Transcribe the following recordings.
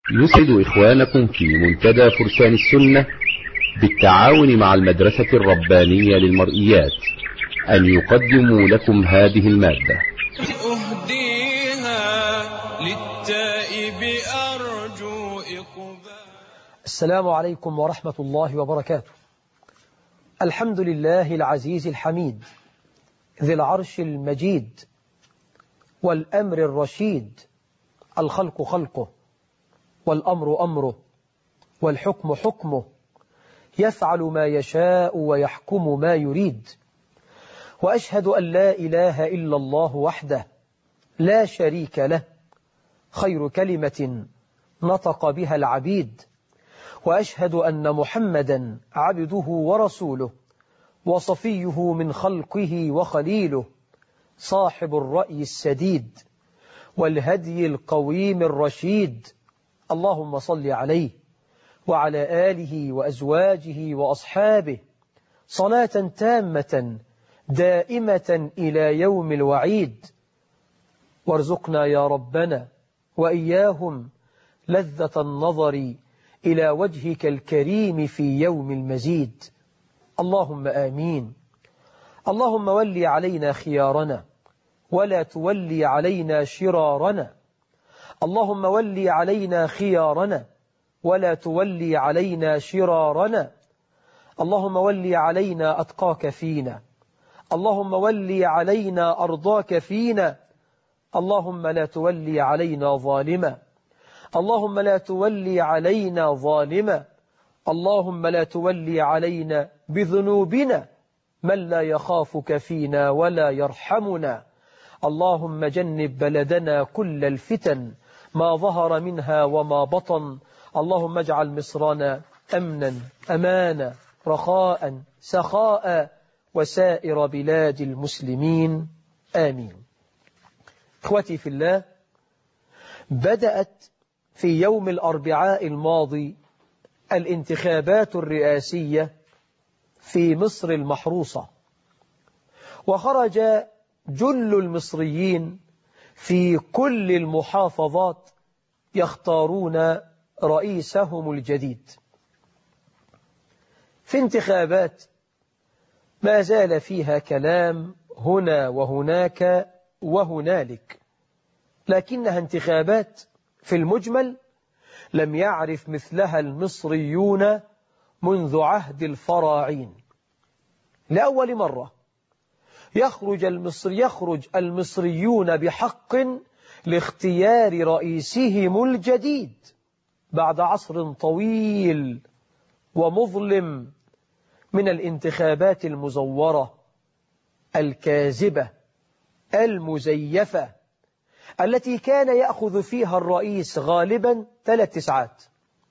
يسعد إخوانكم في منتدى فرسان السنة بالتعاون مع المدرسة الربانية للمرئيات أن يقدموا لكم هذه المادة. أهديها للتائب أرجو إقبال. السلام عليكم ورحمة الله وبركاته. الحمد لله العزيز الحميد ذي العرش المجيد والأمر الرشيد، الخلق خلقه والأمر أمره والحكم حكمه، يفعل ما يشاء ويحكم ما يريد. وأشهد أن لا إله إلا الله وحده لا شريك له، خير كلمة نطق بها العبيد. وأشهد أن محمدا عبده ورسوله وصفيه من خلقه وخليله، صاحب الرأي السديد والهدي القويم الرشيد. اللهم صل عليه وعلى آله وأزواجه وأصحابه صلاة تامة دائمة إلى يوم الوعيد. وارزقنا يا ربنا وإياهم لذة النظر إلى وجهك الكريم في يوم المزيد. اللهم آمين. اللهم ولي علينا خيارنا ولا تولي علينا شرارنا. اللهم ولي علينا خيارنا ولا تولي علينا شرارنا. اللهم ولي علينا أتقاك فينا. اللهم ولي علينا أرضاك فينا. اللهم لا تولي علينا ظالما. اللهم لا تولي علينا ظالما. اللهم لا تولي علينا بذنوبنا من لا يخافك فينا ولا يرحمنا. اللهم جنب بلدنا كل الفتن ما ظهر منها وما بطن. اللهم اجعل مصرنا أمنا أمانا رخاء سخاء وسائر بلاد المسلمين آمين. إخوتي في الله، بدأت في يوم الأربعاء الماضي الانتخابات الرئاسية في مصر المحروسة، وخرج جل المصريين في كل المحافظات يختارون رئيسهم الجديد. في انتخابات ما زال فيها كلام هنا وهناك وهنالك، لكنها انتخابات في المجمل لم يعرف مثلها المصريون منذ عهد الفراعين. لأول مرة يخرج المصريون بحق لاختيار رئيسهم الجديد بعد عصر طويل ومظلم من الانتخابات المزورة الكاذبة المزيفة التي كان يأخذ فيها الرئيس غالبا 3 تسعات،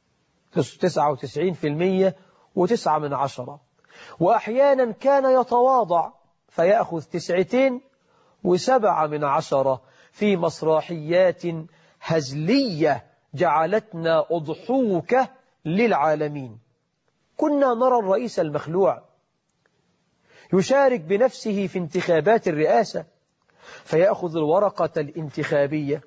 99% و9، وأحيانا كان يتواضع فيأخذ 2.7 في مسرحيات هزلية جعلتنا أضحوكة للعالمين. كنا نرى الرئيس المخلوع يشارك بنفسه في انتخابات الرئاسة، فيأخذ الورقة الانتخابية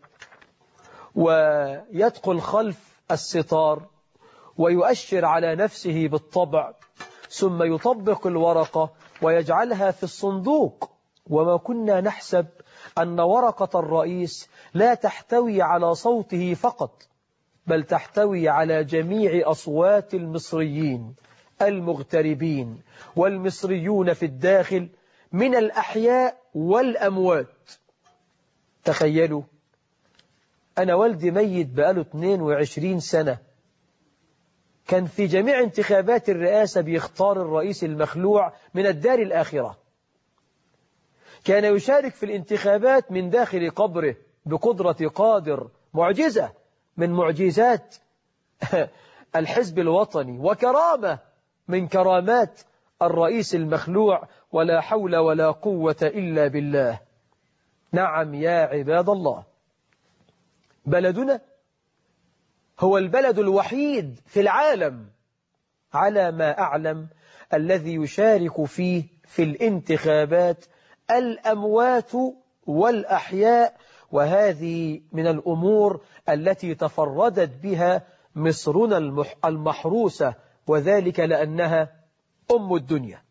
ويدخل خلف الستار ويؤشر على نفسه بالطبع، ثم يطبق الورقة ويجعلها في الصندوق. وما كنا نحسب أن ورقة الرئيس لا تحتوي على صوته فقط، بل تحتوي على جميع أصوات المصريين المغتربين والمصريون في الداخل من الأحياء والأموات. تخيلوا، أنا والدي ميت بقاله 22 سنة، كان في جميع انتخابات الرئاسة بيختار الرئيس المخلوع من الدار الآخرة. كان يشارك في الانتخابات من داخل قبره بقدرة قادر، معجزة من معجزات الحزب الوطني وكرامة من كرامات الرئيس المخلوع، ولا حول ولا قوة إلا بالله. نعم يا عباد الله، بلدنا هو البلد الوحيد في العالم على ما أعلم الذي يشارك فيه في الانتخابات الأموات والأحياء، وهذه من الأمور التي تفردت بها مصرنا المحروسة، وذلك لأنها أم الدنيا.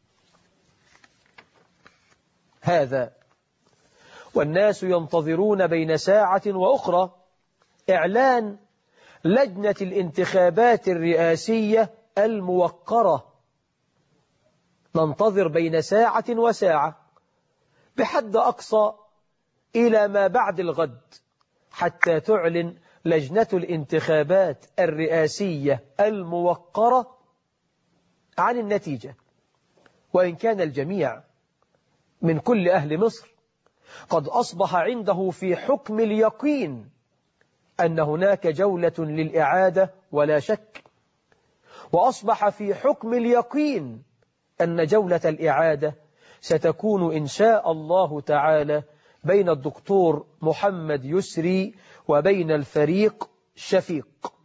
هذا والناس ينتظرون بين ساعة وأخرى إعلان لجنة الانتخابات الرئاسية الموقرة. ننتظر بين ساعة وساعة بحد أقصى إلى ما بعد الغد حتى تعلن لجنة الانتخابات الرئاسية الموقرة عن النتيجة. وإن كان الجميع من كل أهل مصر قد أصبح عنده في حكم اليقين أن هناك جولة للإعادة ولا شك، وأصبح في حكم اليقين أن جولة الإعادة ستكون إن شاء الله تعالى بين الدكتور محمد يسري وبين الفريق شفيق.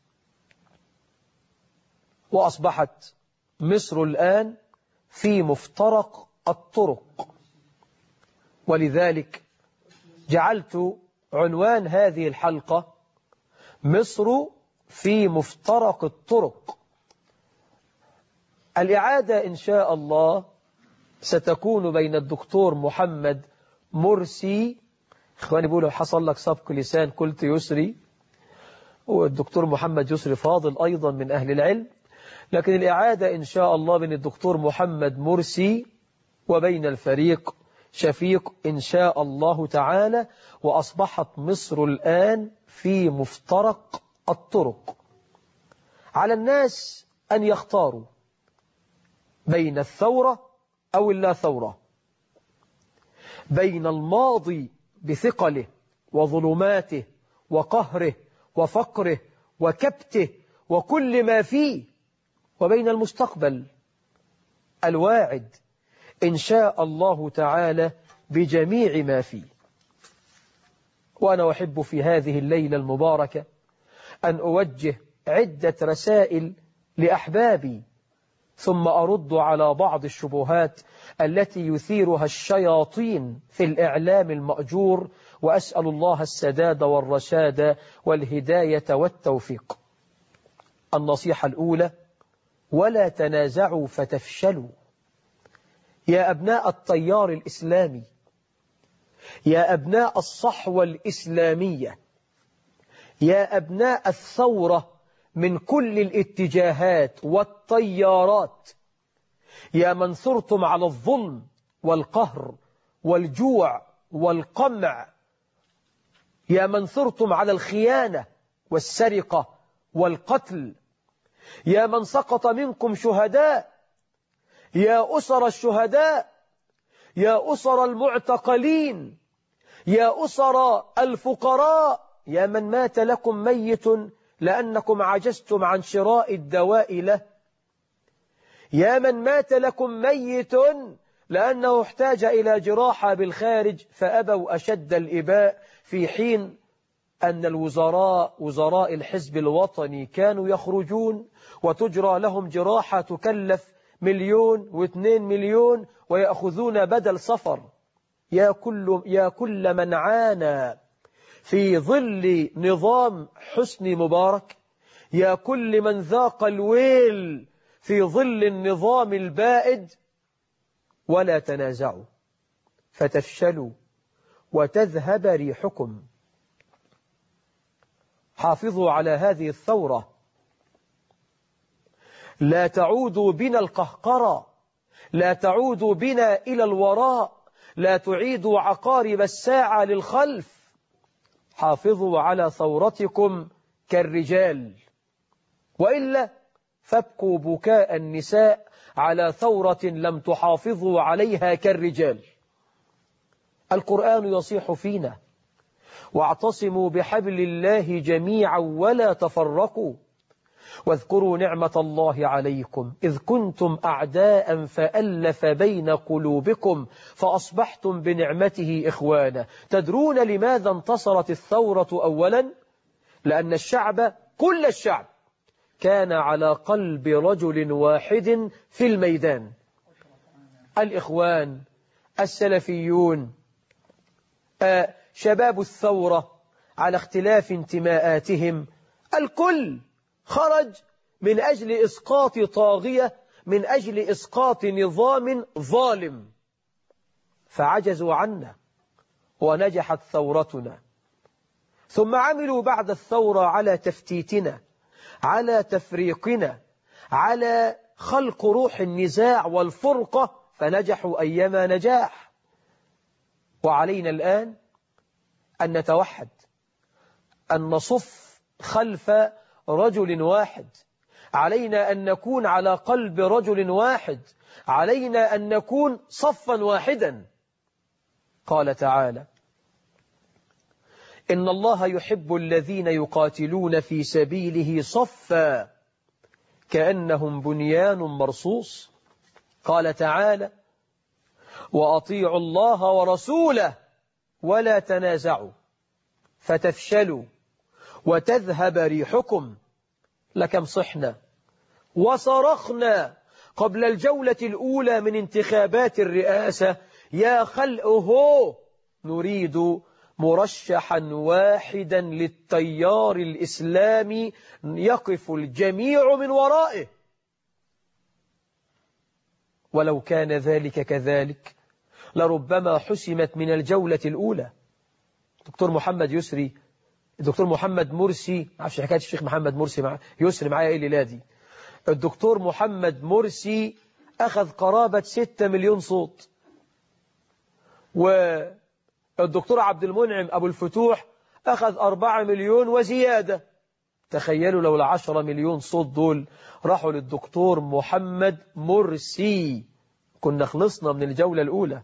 وأصبحت مصر الآن في مفترق الطرق، ولذلك جعلت عنوان هذه الحلقة مصر في مفترق الطرق. الإعادة إن شاء الله ستكون بين الدكتور محمد مرسي، إخواني بيقولوا حصل لك سبق لسان قلت يسري، والدكتور محمد يسري فاضل أيضا من أهل العلم، لكن الإعادة إن شاء الله بين الدكتور محمد مرسي وبين الفريق شفيق إن شاء الله تعالى. وأصبحت مصر الآن في مفترق الطرق. على الناس أن يختاروا بين الثورة أو اللا ثورة، بين الماضي بثقله وظلماته وقهره وفقره وكبته وكل ما فيه، وبين المستقبل الواعد إن شاء الله تعالى بجميع ما فيه. وأنا أحب في هذه الليلة المباركة أن أوجه عدة رسائل لأحبابي، ثم أرد على بعض الشبهات التي يثيرها الشياطين في الإعلام المأجور، وأسأل الله السداد والرشاد والهداية والتوفيق. النصيحة الأولى: ولا تنازعوا فتفشلوا. يا أبناء التيار الإسلامي، يا أبناء الصحوة الإسلامية، يا أبناء الثورة من كل الاتجاهات والتيارات، يا من ثرتم على الظلم والقهر والجوع والقمع، يا من ثرتم على الخيانة والسرقة والقتل، يا من سقط منكم شهداء، يا أسر الشهداء، يا أسر المعتقلين، يا أسر الفقراء، يا من مات لكم ميت لأنكم عجزتم عن شراء الدواء له، يا من مات لكم ميت لأنه احتاج إلى جراحة بالخارج فأبوا أشد الإباء، في حين أن وزراء الحزب الوطني كانوا يخرجون وتجرى لهم جراحة تكلف 1 و2 مليون ويأخذون بدل سفر. يا كل من عانى في ظل نظام حسني مبارك، يا كل من ذاق الويل في ظل النظام البائد، ولا تنازعوا فتفشلوا وتذهب ريحكم. حافظوا على هذه الثورة، لا تعودوا بنا القهقرة، لا تعودوا بنا إلى الوراء، لا تعيدوا عقارب الساعة للخلف. حافظوا على ثورتكم كالرجال، وإلا فابكوا بكاء النساء على ثورة لم تحافظوا عليها كالرجال. القرآن يصيح فينا: واعتصموا بحبل الله جميعا ولا تفرقوا واذكروا نعمة الله عليكم إذ كنتم أعداء فألف بين قلوبكم فأصبحتم بنعمته إخوانا. تدرون لماذا انتصرت الثورة؟ أولا لأن الشعب، كل الشعب، كان على قلب رجل واحد في الميدان. الإخوان، السلفيون، شباب الثورة على اختلاف انتماءاتهم الكل خرج من أجل إسقاط طاغية، من أجل إسقاط نظام ظالم، فعجزوا عنا ونجحت ثورتنا. ثم عملوا بعد الثورة على تفتيتنا، على تفريقنا، على خلق روح النزاع والفرقة، فنجحوا أيما نجاح. وعلينا الآن أن نتوحد، أن نصف خلف رجل واحد، علينا أن نكون على قلب رجل واحد، علينا أن نكون صفا واحدا. قال تعالى: إن الله يحب الذين يقاتلون في سبيله صفا كأنهم بنيان مرصوص. قال تعالى: وأطيعوا الله ورسوله ولا تنازعوا فتفشلوا وتذهب ريحكم. لكم صحنا وصرخنا قبل الجولة الأولى من انتخابات الرئاسة: يا خلقه نريد مرشحا واحدا للتيار الإسلامي يقف الجميع من ورائه. ولو كان ذلك كذلك لربما حسمت من الجولة الأولى. دكتور محمد يسري، الدكتور محمد مرسي، معرفش حكاية الشيخ محمد مرسي يسري معايا ايه الليلة دي. الدكتور محمد مرسي أخذ قرابة 6 مليون صوت، والدكتور عبد المنعم أبو الفتوح أخذ 4 مليون وزيادة. تخيلوا لو 10 مليون صوت دول راحوا للدكتور محمد مرسي كنا خلصنا من الجولة الأولى.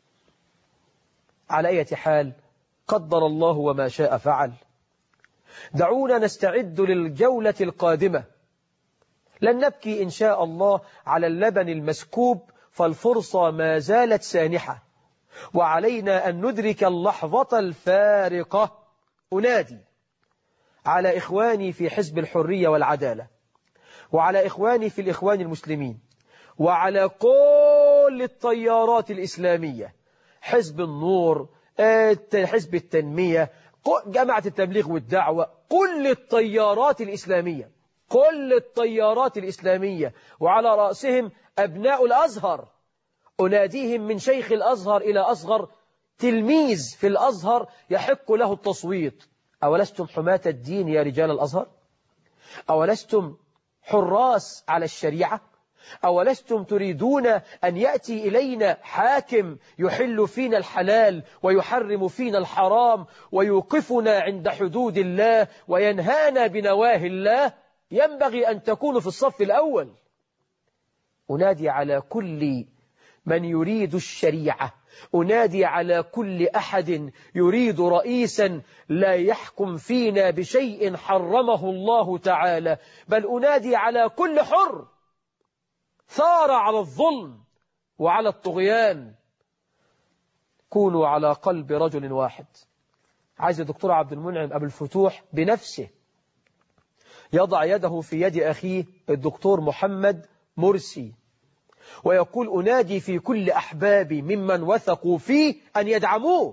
على أي حال، قدر الله وما شاء فعل. دعونا نستعد للجولة القادمة. لن نبكي إن شاء الله على اللبن المسكوب، فالفرصة ما زالت سانحة، وعلينا أن ندرك اللحظة الفارقة. أنادي على إخواني في حزب الحرية والعدالة، وعلى إخواني في الإخوان المسلمين، وعلى كل التيارات الإسلامية، حزب النور، حزب التنمية، جماعة التبليغ والدعوة، كل التيارات الإسلامية، كل التيارات الإسلامية، وعلى رأسهم أبناء الأزهر. أناديهم من شيخ الأزهر إلى أصغر تلميذ في الأزهر يحق له التصويت: أولستم حماة الدين يا رجال الأزهر؟ أولستم حراس على الشريعة؟ أولستم تريدون أن يأتي إلينا حاكم يحل فينا الحلال ويحرم فينا الحرام ويوقفنا عند حدود الله وينهانا بنواهي الله؟ ينبغي أن تكونوا في الصف الأول. أنادي على كل من يريد الشريعة، أنادي على كل أحد يريد رئيسا لا يحكم فينا بشيء حرمه الله تعالى، بل أنادي على كل حر ثار على الظلم وعلى الطغيان: كونوا على قلب رجل واحد. عايز الدكتور عبد المنعم أبو الفتوح بنفسه يضع يده في يد أخيه الدكتور محمد مرسي ويقول: أنادي في كل أحبابي ممن وثقوا فيه أن يدعموه.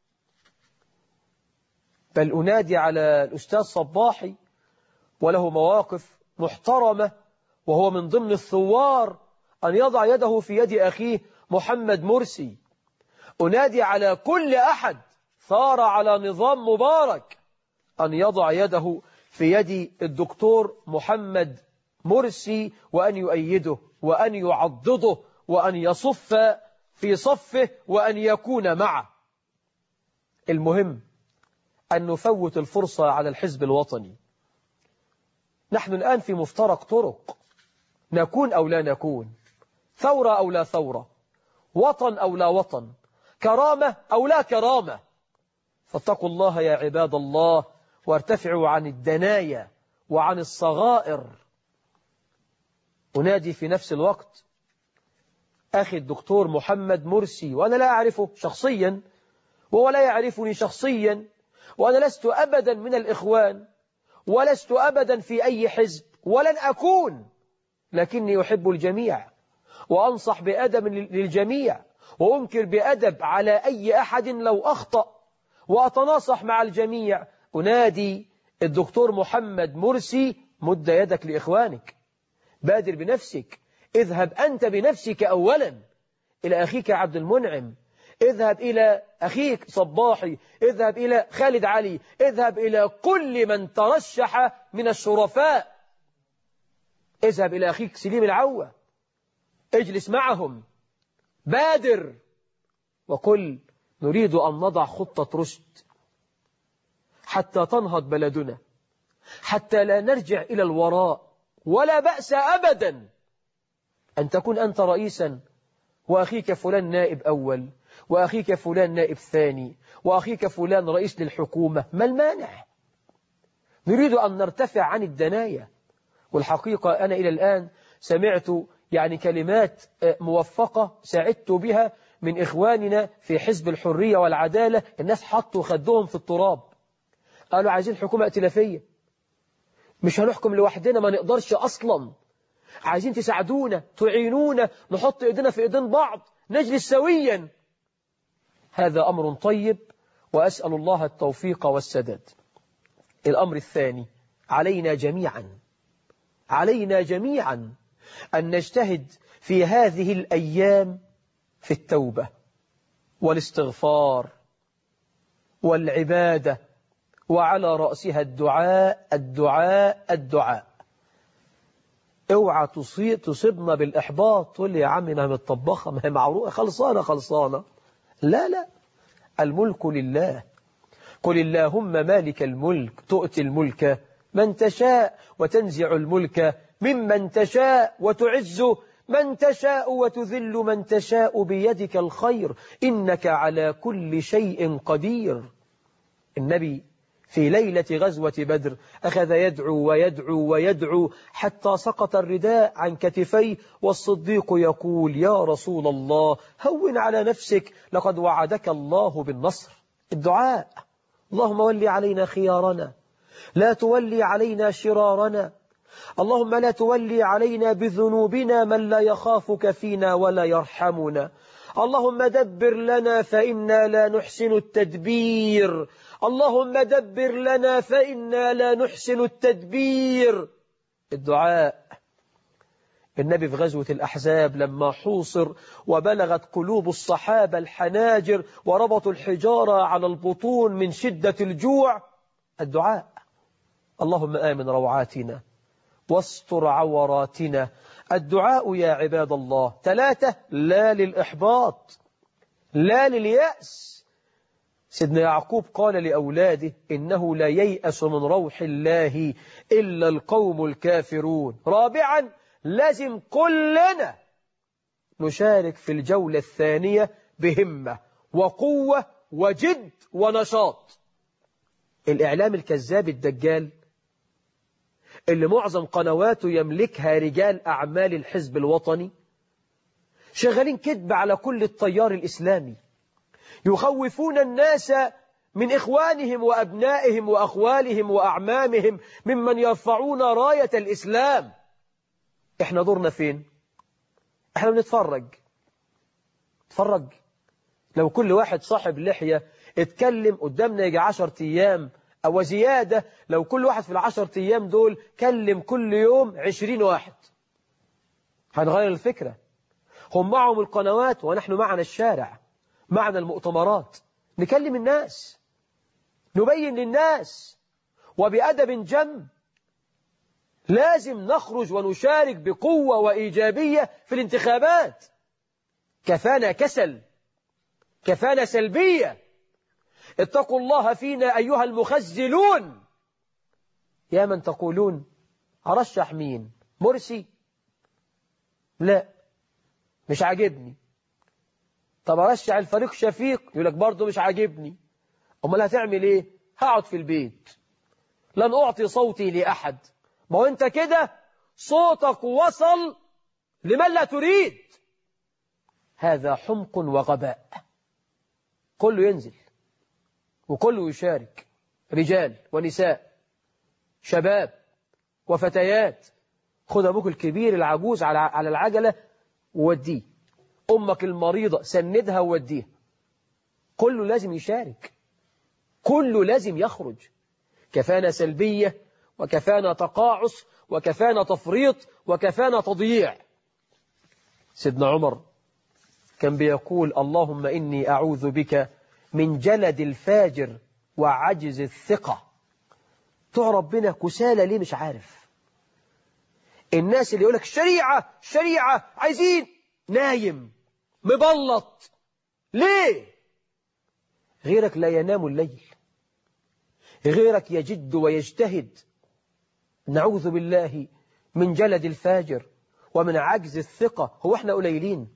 بل أنادي على الأستاذ صباحي وله مواقف محترمة وهو من ضمن الثوار أن يضع يده في يد أخيه محمد مرسي. أنادي على كل أحد ثار على نظام مبارك أن يضع يده في يد الدكتور محمد مرسي وأن يؤيده وأن يعضده وأن يصف في صفه وأن يكون معه. المهم أن نفوت الفرصة على الحزب الوطني. نحن الآن في مفترق طرق، نكون أو لا نكون، ثورة أو لا ثورة، وطن أو لا وطن، كرامة أو لا كرامة. فاتقوا الله يا عباد الله وارتفعوا عن الدنايا وعن الصغائر. أنادي في نفس الوقت أخي الدكتور محمد مرسي، وأنا لا أعرفه شخصيا وهو لا يعرفني شخصيا، وأنا لست أبدا من الإخوان ولست أبدا في أي حزب ولن أكون، لكني أحب الجميع وأنصح بأدب للجميع وأنكر بأدب على أي أحد لو أخطأ، وأتناصح مع الجميع. أنادي الدكتور محمد مرسي: مد يدك لإخوانك، بادر بنفسك، اذهب أنت بنفسك أولا إلى أخيك عبد المنعم، اذهب إلى أخيك صباحي، اذهب إلى خالد علي، اذهب إلى كل من ترشح من الشرفاء، اذهب إلى أخيك سليم العوة، اجلس معهم، بادر وقل: نريد أن نضع خطة رشد حتى تنهض بلدنا، حتى لا نرجع إلى الوراء. ولا بأس أبدا أن تكون أنت رئيسا وأخيك فلان نائب أول، وأخيك فلان نائب ثاني، وأخيك فلان رئيس للحكومة. ما المانع؟ نريد أن نرتفع عن الدناية. والحقيقة أنا إلى الآن سمعت كلمات موفقة سعدت بها من إخواننا في حزب الحرية والعدالة. الناس حطوا خدهم في التراب، قالوا عايزين حكومة ائتلافية، مش هنحكم لوحدنا، ما نقدرش أصلا، عايزين تساعدونا تعينونا، نحط إيدينا في إيدين بعض، نجلس سويا. هذا أمر طيب وأسأل الله التوفيق والسداد. الأمر الثاني: علينا جميعا أن نجتهد في هذه الأيام في التوبة والاستغفار والعبادة، وعلى رأسها الدعاء. اوعى تصيبنا بالإحباط، تقول لي يا عمي ما هي متطبخة، ما هي معروفة، خلصانة. لا، الملك لله. قل اللهم مالك الملك تؤتي الملك من تشاء وتنزع الملك ممن تشاء وتعز من تشاء وتذل من تشاء بيدك الخير إنك على كل شيء قدير. النبي في ليلة غزوة بدر أخذ يدعو حتى سقط الرداء عن كتفيه، والصديق يقول: يا رسول الله هون على نفسك، لقد وعدك الله بالنصر. الدعاء: اللهم ولي علينا خيارنا، لا تولي علينا شرارنا، اللهم لا تولي علينا بذنوبنا من لا يخافك فينا ولا يرحمنا، اللهم دبر لنا فإنا لا نحسن التدبير، اللهم دبر لنا فإنا لا نحسن التدبير. الدعاء. النبي في غزوة الأحزاب لما حوصر وبلغت قلوب الصحابة الحناجر وربطوا الحجارة على البطون من شدة الجوع، الدعاء: اللهم آمن روعاتنا واستر عوراتنا. الدعاء يا عباد الله. 3: لا للإحباط، لا لليأس. سيدنا يعقوب قال لأولاده: إنه لا ييأس من روح الله إلا القوم الكافرون. 4: لازم كلنا نشارك في الجولة الثانية بهمة وقوة وجد ونشاط. الإعلام الكذاب الدجال اللي معظم قنواته يملكها رجال أعمال الحزب الوطني، شغالين كذب على كل التيار الإسلامي، يخوفون الناس من إخوانهم وأبنائهم وأخوالهم وأعمامهم ممن يرفعون راية الإسلام. إحنا دورنا فين؟ إحنا بنتفرج. لو كل واحد صاحب لحية اتكلم قدامنا يجي 10 أيام أو زيادة، لو كل واحد في 10 أيام دول كلم كل يوم 20 واحد، هنغير الفكرة. هم معهم القنوات ونحن معنا الشارع، معنا المؤتمرات، نكلم الناس، نبين للناس وبأدب جم. لازم نخرج ونشارك بقوة وإيجابية في الانتخابات. كفانا كسل، كفانا سلبية. اتقوا الله فينا أيها المخزلون. يا من تقولون أرشح مين؟ مرسي؟ لا مش عاجبني. طب أرشح الفريق شفيق؟ يقولك برضه مش عاجبني. أمال هتعمل إيه؟ هقعد في البيت، لن أعطي صوتي لأحد. ما هو أنت كده صوتك وصل لمن لا تريد. هذا حمق وغباء. كله ينزل وكله يشارك، رجال ونساء، شباب وفتيات. خذ أبوك الكبير العجوز على العجلة ووديه، أمك المريضة سندها ووديها. كله لازم يشارك. كله لازم يخرج. كفانا سلبية، وكفانا تقاعس، وكفانا تفريط، وكفانا تضييع. سيدنا عمر كان بيقول اللهم إني أعوذ بك من جلد الفاجر وعجز الثقة. بتوع ربنا كسالى ليه مش عارف. الناس اللي يقولك الشريعة الشريعة عايزين، نايم مبلط ليه؟ غيرك لا ينام الليل، غيرك يجد ويجتهد. نعوذ بالله من جلد الفاجر ومن عجز الثقة. هو احنا قليلين؟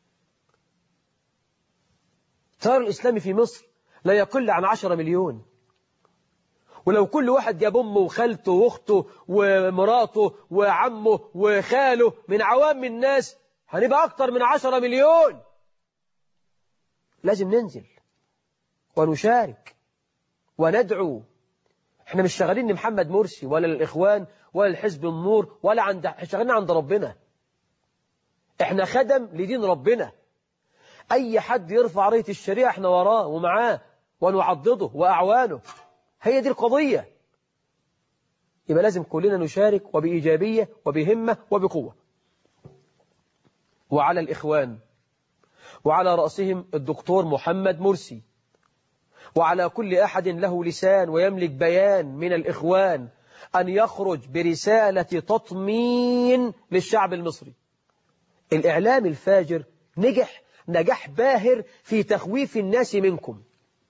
التيار الإسلامي في مصر لا يقل عن 10 مليون، ولو كل واحد جاب أمه وخالته وأخته ومراته وعمه وخاله من عوام الناس هنبقى أكتر من 10 مليون. لازم ننزل ونشارك وندعو. احنا مش شغالين لمحمد مرسي ولا للإخوان ولا لحزب النور ولا شغالين عند ربنا. احنا خدم لدين ربنا. أي حد يرفع راية الشريعة احنا وراه ومعاه ونعضده وأعوانه. هي دي القضية. يبقى لازم كلنا نشارك وبإيجابية وبهمة وبقوة. وعلى الإخوان وعلى رأسهم الدكتور محمد مرسي، وعلى كل أحد له لسان ويملك بيان من الإخوان أن يخرج برسالة تطمين للشعب المصري. الإعلام الفاجر نجح باهر في تخويف الناس منكم.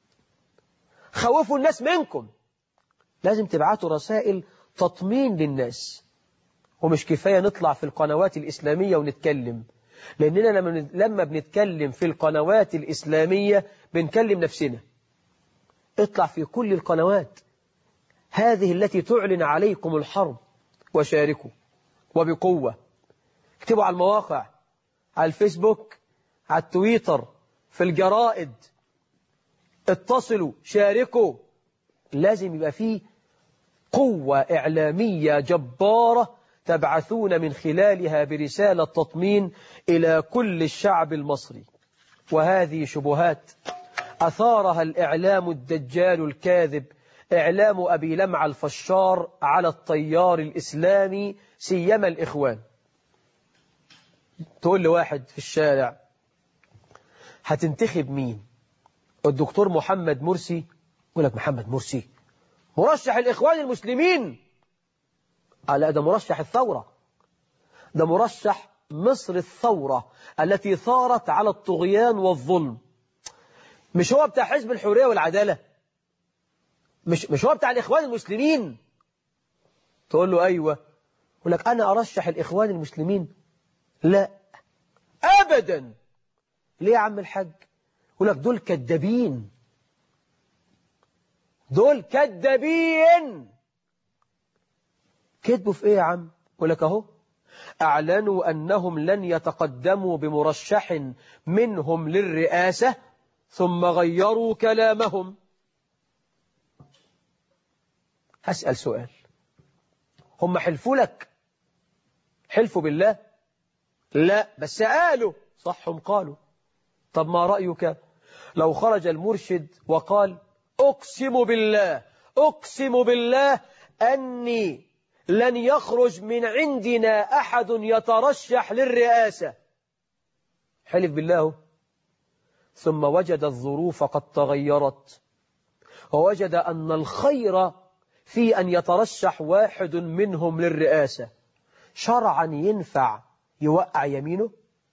خوفوا الناس منكم. لازم تبعتوا رسائل تطمين للناس. ومش كفاية نطلع في القنوات الإسلامية ونتكلم، لأننا لما بنتكلم في القنوات الإسلامية بنكلم نفسنا. اطلع في كل القنوات هذه التي تعلن عليكم الحرب وشاركوا وبقوة. اكتبوا على المواقع، على الفيسبوك، على التويتر، في الجرائد، اتصلوا، شاركوا. لازم يبقى فيه قوة إعلامية جبارة تبعثون من خلالها برسالة تطمين إلى كل الشعب المصري. وهذه شبهات أثارها الإعلام الدجال الكاذب، إعلام أبي لمع الفشار على التيار الإسلامي سيما الإخوان. تقول لواحد في الشارع هتنتخب مين؟ الدكتور محمد مرسي؟ يقول لك محمد مرسي مرشح الإخوان المسلمين؟ لا، ده مرشح الثورة، ده مرشح مصر الثورة التي ثارت على الطغيان والظلم. مش هو بتاع حزب الحرية والعدالة؟ مش هو بتاع الإخوان المسلمين؟ تقول له أيوة. يقول لك أنا أرشح الإخوان المسلمين؟ لا أبدا. ليه يا عم الحاج؟ يقول لك دول كدابين، دول كدابين. كذبوا في إيه يا عم؟ يقول لك أهو أعلنوا أنهم لن يتقدموا بمرشح منهم للرئاسة ثم غيروا كلامهم. هسأل سؤال، هم حلفوا لك؟ حلفوا بالله؟ لا، بس قالوا صح، هم قالوا. طب ما رأيك لو خرج المرشد وقال أقسم بالله أقسم بالله أني لن يخرج من عندنا أحد يترشح للرئاسة؟ حلف بالله، ثم وجد الظروف قد تغيرت ووجد أن الخير في أن يترشح واحد منهم للرئاسة، شرعا ينفع يوقع يمينه؟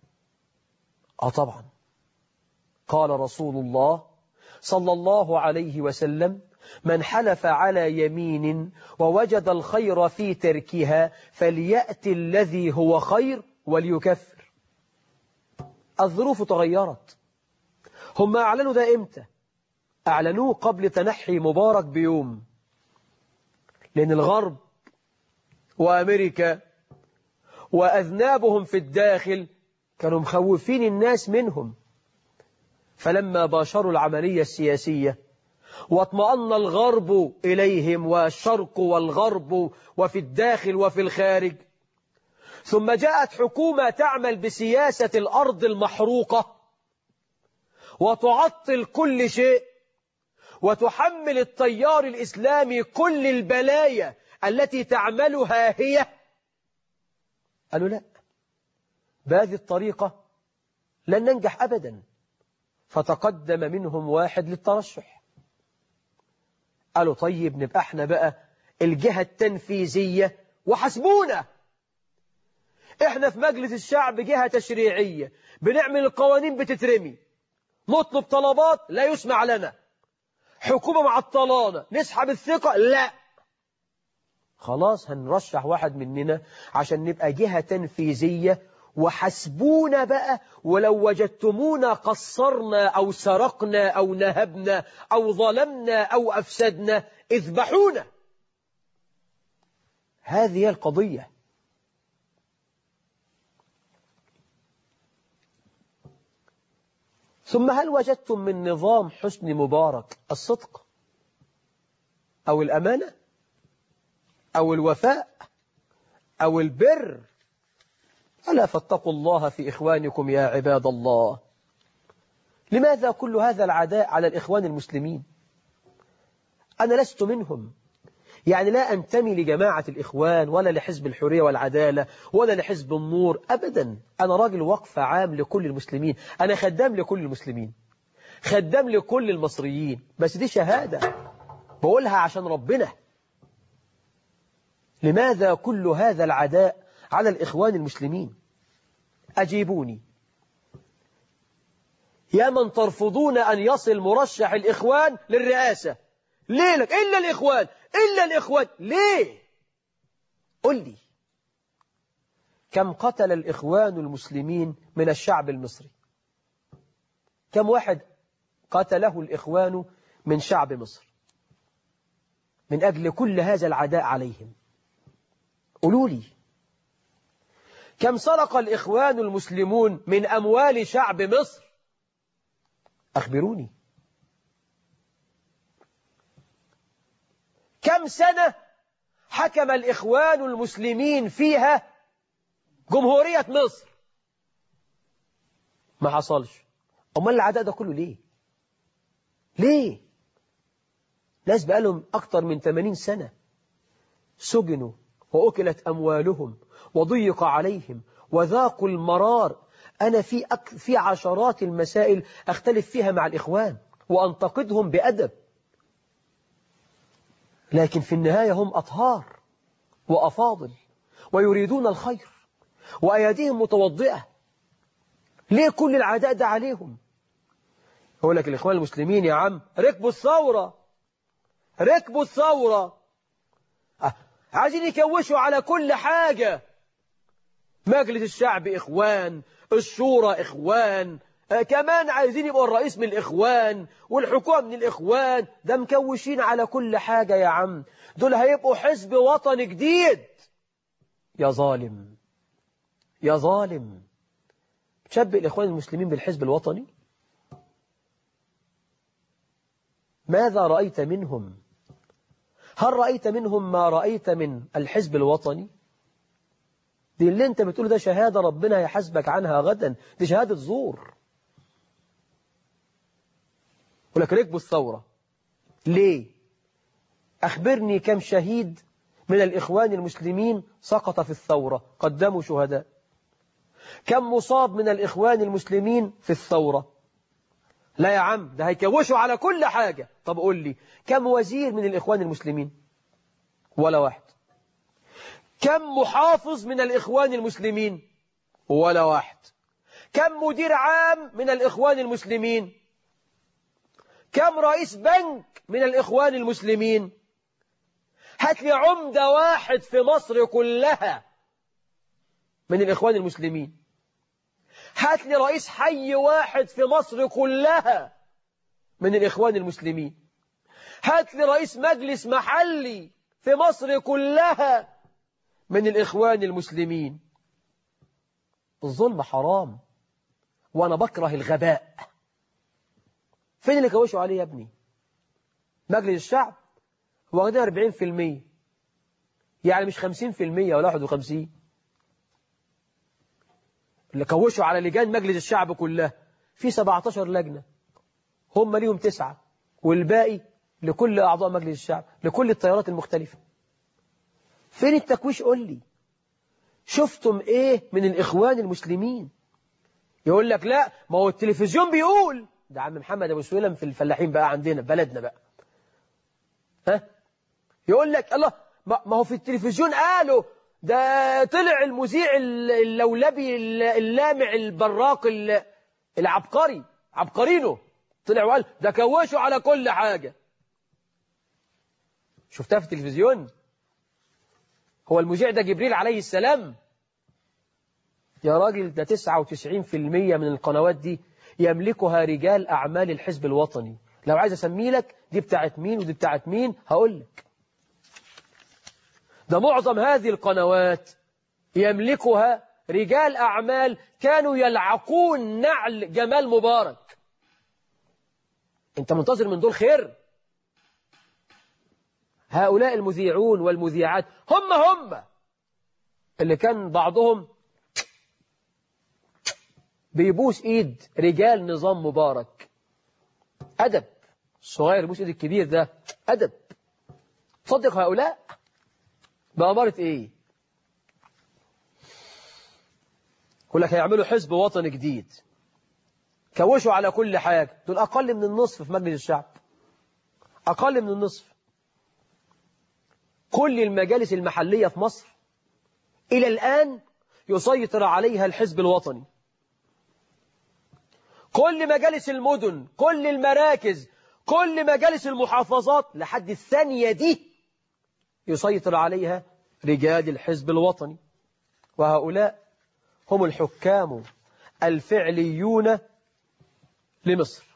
طبعا. قال رسول الله صلى الله عليه وسلم من حلف على يمين ووجد الخير في تركها فليأتي الذي هو خير وليكفر. الظروف تغيرت. هم أعلنوا ده إمتى؟ أعلنوه قبل تنحي مبارك بيوم، لأن الغرب وأمريكا وأذنابهم في الداخل كانوا مخوفين الناس منهم. فلما باشروا العملية السياسية واطمأن الغرب إليهم، والشرق والغرب وفي الداخل وفي الخارج، ثم جاءت حكومة تعمل بسياسة الأرض المحروقة وتعطل كل شيء وتحمل التيار الإسلامي كل البلايا التي تعملها هي؟ قالوا لا، بهذه الطريقة لن ننجح أبدا. فتقدم منهم واحد للترشح. قالوا طيب نبقى احنا بقى الجهة التنفيذية وحسبونا. احنا في مجلس الشعب جهة تشريعية، بنعمل القوانين بتترمي، نطلب طلبات لا يسمع لنا، حكومة معطلانا، نسحب الثقة لا. خلاص هنرشح واحد مننا عشان نبقى جهة تنفيذية وحسبونا بقى، ولو وجدتمونا قصرنا أو سرقنا أو نهبنا أو ظلمنا أو أفسدنا اذبحونا. هذه هي القضية. ثم هل وجدتم من نظام حسني مبارك الصدق أو الأمانة أو الوفاء أو البر؟ ألا فاتقوا الله في إخوانكم يا عباد الله. لماذا كل هذا العداء على الإخوان المسلمين؟ أنا لست منهم، يعني لا أنتمي لجماعة الإخوان ولا لحزب الحرية والعدالة ولا لحزب النور أبدا. أنا راجل وقف عام لكل المسلمين، أنا خدام لكل المسلمين، خدام لكل المصريين، بس دي شهادة بقولها عشان ربنا. لماذا كل هذا العداء على الإخوان المسلمين؟ أجيبوني يا من ترفضون أن يصل مرشح الإخوان للرئاسة. ليه لك إلا الإخوان؟ إلا الإخوان ليه؟ قل لي كم قتل الإخوان المسلمين من الشعب المصري؟ كم واحد قتله الإخوان من شعب مصر من أجل كل هذا العداء عليهم؟ قولوا لي كم سرق الإخوان المسلمون من أموال شعب مصر؟ أخبروني. كم سنة حكم الإخوان المسلمين فيها جمهورية مصر؟ ما حصلش. أمال العداء ده كله ليه؟ ليه؟ ناس بقالهم أكتر من 80 سنة سجنوا وأكلت أموالهم وضيق عليهم وذاقوا المرار. أنا في عشرات المسائل أختلف فيها مع الإخوان وأنتقدهم بأدب، لكن في النهاية هم أطهار وأفاضل ويريدون الخير وأيديهم متوضئة. ليه كل العداء ده عليهم؟ يقول لك الإخوان المسلمين يا عم ركبوا الثورة، ركبوا الثورة، عايزين يكوشوا على كل حاجة. مجلس الشعب إخوان، الشورى إخوان، كمان عايزين يبقوا الرئيس من الإخوان والحكومة من الإخوان. ده مكوشين على كل حاجة يا عم. دول هيبقوا حزب وطني جديد. يا ظالم يا ظالم، تشبه الإخوان المسلمين بالحزب الوطني؟ ماذا رأيت منهم؟ هل رأيت منهم ما رأيت من الحزب الوطني؟ دي اللي انت بتقول ده شهادة ربنا يحاسبك عنها غدا، دي شهادة زور. ولك ركبوا الثورة ليه؟ أخبرني كم شهيد من الإخوان المسلمين سقط في الثورة قدموا شهداء؟ كم مصاب من الإخوان المسلمين في الثورة؟ لا يا عم ده هيكوشوا على كل حاجة. طب قول لي كم وزير من الإخوان المسلمين؟ ولا واحد. كم محافظ من الإخوان المسلمين؟ ولا واحد. كم مدير عام من الإخوان المسلمين؟ كم رئيس بنك من الإخوان المسلمين؟ هات لي عمدة واحد في مصر كلها من الإخوان المسلمين. هات لي رئيس حي واحد في مصر كلها من الإخوان المسلمين. هات لي رئيس مجلس محلي في مصر كلها من الإخوان المسلمين. الظلم حرام وأنا بكره الغباء. فين اللي كوشوا عليه يا ابني؟ مجلس الشعب واخدين 40%، يعني مش 50% ولا 51. اللي كوشوا على لجان مجلس الشعب كلها في 17 لجنة، هم ليهم 9 والباقي لكل أعضاء مجلس الشعب، لكل التيارات المختلفة. فين التكويش؟ قول لي شفتم إيه من الإخوان المسلمين؟ يقول لك لا ما هو التلفزيون بيقول ده. عم محمد أبو سويلم في الفلاحين بقى عندنا بلدنا بقى، ها، يقول لك الله ما هو في التلفزيون قالوا ده، طلع المذيع اللولبي اللامع البراق العبقري عبقرينه، طلع وقال ده كوشوا على كل حاجة. شفتها في التلفزيون؟ هو المذيع ده جبريل عليه السلام؟ يا راجل ده 99% من القنوات دي يملكها رجال أعمال الحزب الوطني. لو عايز أسمي لك دي بتاعت مين ودي بتاعت مين هقول لك. ده معظم هذه القنوات يملكها رجال أعمال كانوا يلعقون نعل جمال مبارك. أنت منتظر من دول خير؟ هؤلاء المذيعون والمذيعات هم اللي كان بعضهم بيبوس إيد رجال نظام مبارك. أدب. الصغير يبوس إيد الكبير ده أدب. تصدق هؤلاء بأمارة إيه؟ يقول لك هيعملوا حزب وطني جديد، كوشوا على كل حاجة. دول أقل من النصف في مجلس الشعب، أقل من النصف. كل المجالس المحلية في مصر إلى الآن يسيطر عليها الحزب الوطني. كل مجالس المدن، كل المراكز، كل مجالس المحافظات لحد الثانية دي يسيطر عليها رجال الحزب الوطني. وهؤلاء هم الحكام الفعليون لمصر.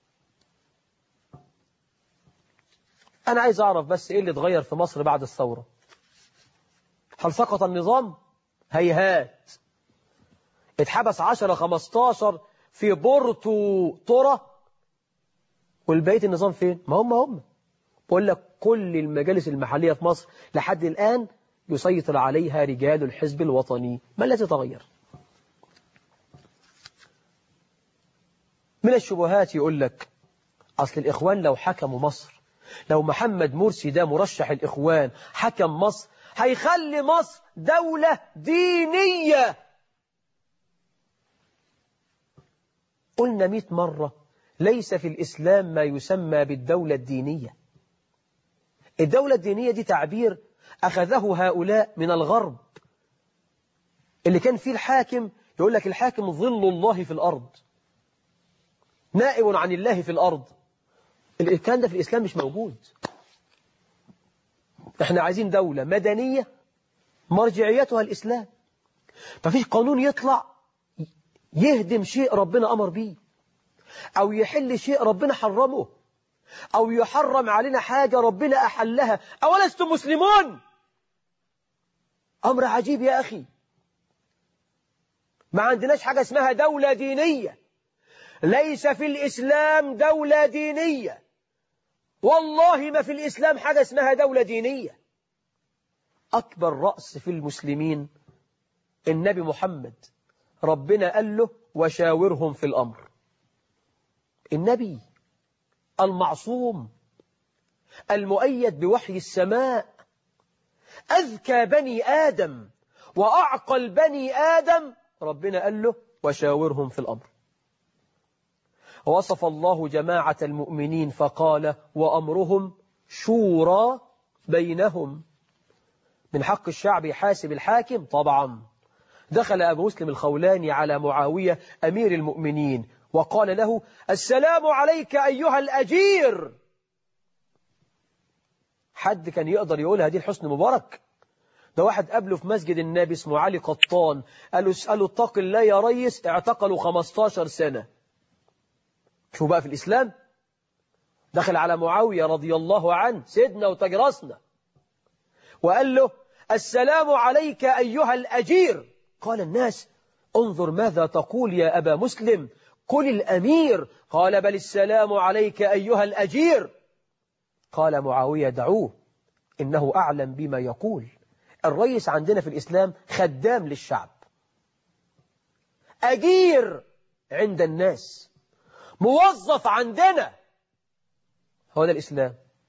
أنا عايز أعرف بس إيه اللي اتغير في مصر بعد الثورة. هل سقط النظام؟ هيهات. اتحبس 10-15 في بورتو تورا، والبقية النظام فين؟ ما هم بقول لك كل المجالس المحلية في مصر لحد الآن يسيطر عليها رجال الحزب الوطني. ما الذي تغير؟ من الشبهات يقول لك أصل الإخوان لو حكموا مصر، لو محمد مرسي ده مرشح الإخوان حكم مصر هيخلي مصر دولة دينية. قلنا 100 مرة ليس في الإسلام ما يسمى بالدولة الدينية. الدولة الدينية دي تعبير أخذه هؤلاء من الغرب اللي كان فيه الحاكم يقول لك الحاكم ظل الله في الأرض، نائب عن الله في الأرض. الكلام ده في الإسلام مش موجود. احنا عايزين دولة مدنية مرجعيتها الإسلام. مفيش قانون يطلع يهدم شيء ربنا أمر بيه، أو يحل شيء ربنا حرمه، أو يحرم علينا حاجة ربنا أحلها. أولستم مسلمون؟ أمر عجيب يا أخي. ما عندناش حاجة اسمها دولة دينية. ليس في الإسلام دولة دينية. والله ما في الإسلام حاجة اسمها دولة دينية. أكبر رأس في المسلمين النبي محمد، ربنا قال له وشاورهم في الأمر. النبي المعصوم المؤيد بوحي السماء، أذكى بني آدم وأعقل بني آدم، ربنا قال له وشاورهم في الأمر. وصف الله جماعة المؤمنين فقال وأمرهم شورى بينهم. من حق الشعب يحاسب الحاكم طبعا. دخل أبو مسلم الخولاني على معاوية أمير المؤمنين وقال له السلام عليك أيها الأجير. حد كان يقدر يقولها دي لحسني مبارك؟ ده واحد قبله في مسجد النبي اسمه علي قطان قال له اسأله اتق الله يا ريس، اعتقلوا 15 سنة. شو بقى في الإسلام؟ دخل على معاوية رضي الله عنه سيدنا وتجرسنا وقال له السلام عليك أيها الأجير. قال الناس انظر ماذا تقول يا أبا مسلم، قل الأمير. قال بل السلام عليك أيها الأجير. قال معاوية دعوه إنه أعلم بما يقول. الرئيس عندنا في الإسلام خدام للشعب، أجير عند الناس، موظف عندنا. هو ده الإسلام.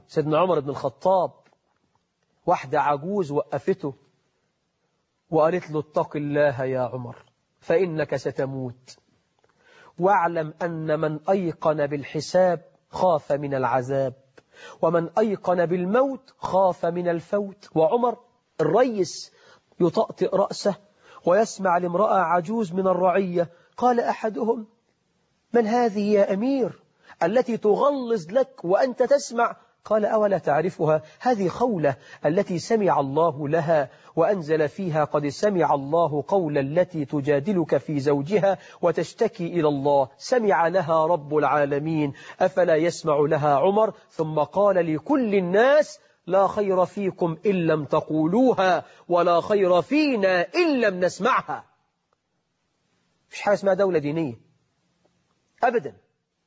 سيدنا عمر بن الخطاب واحدة عجوز وقفته وقالت له اتق الله يا عمر فإنك ستموت، واعلم أن من أيقن بالحساب خاف من العذاب، ومن أيقن بالموت خاف من الفوت. وعمر الريس يطأطئ رأسه ويسمع لامرأة عجوز من الرعية. قال أحدهم: من هذه يا أمير التي تغلظ لك وأنت تسمع؟ قال: أولا تعرفها؟ هذه خولة التي سمع الله لها وأنزل فيها: قد سمع الله قول التي تجادلك في زوجها وتشتكي إلى الله، سمع لها رب العالمين، أفلا يسمع لها عمر؟ ثم قال لكل الناس: لا خير فيكم إن لم تقولوها، ولا خير فينا إن لم نسمعها. مش حاجة اسمها دولة دينية أبدا.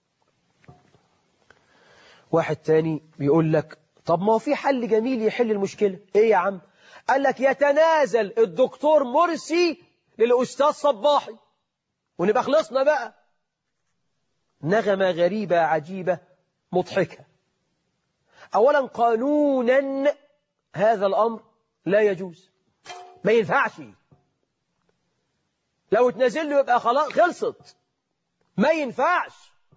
واحد تاني بيقول لك: طب ما هو في حل جميل يحل المشكلة. ايه يا عم؟ قال لك: يتنازل الدكتور مرسي للأستاذ صباحي ونبقى خلصنا بقى. نغمة غريبة عجيبة مضحكة. أولا قانونا هذا الأمر لا يجوز، ما ينفعش. لو اتنازل له يبقى خلاص خلصت، ما ينفعش.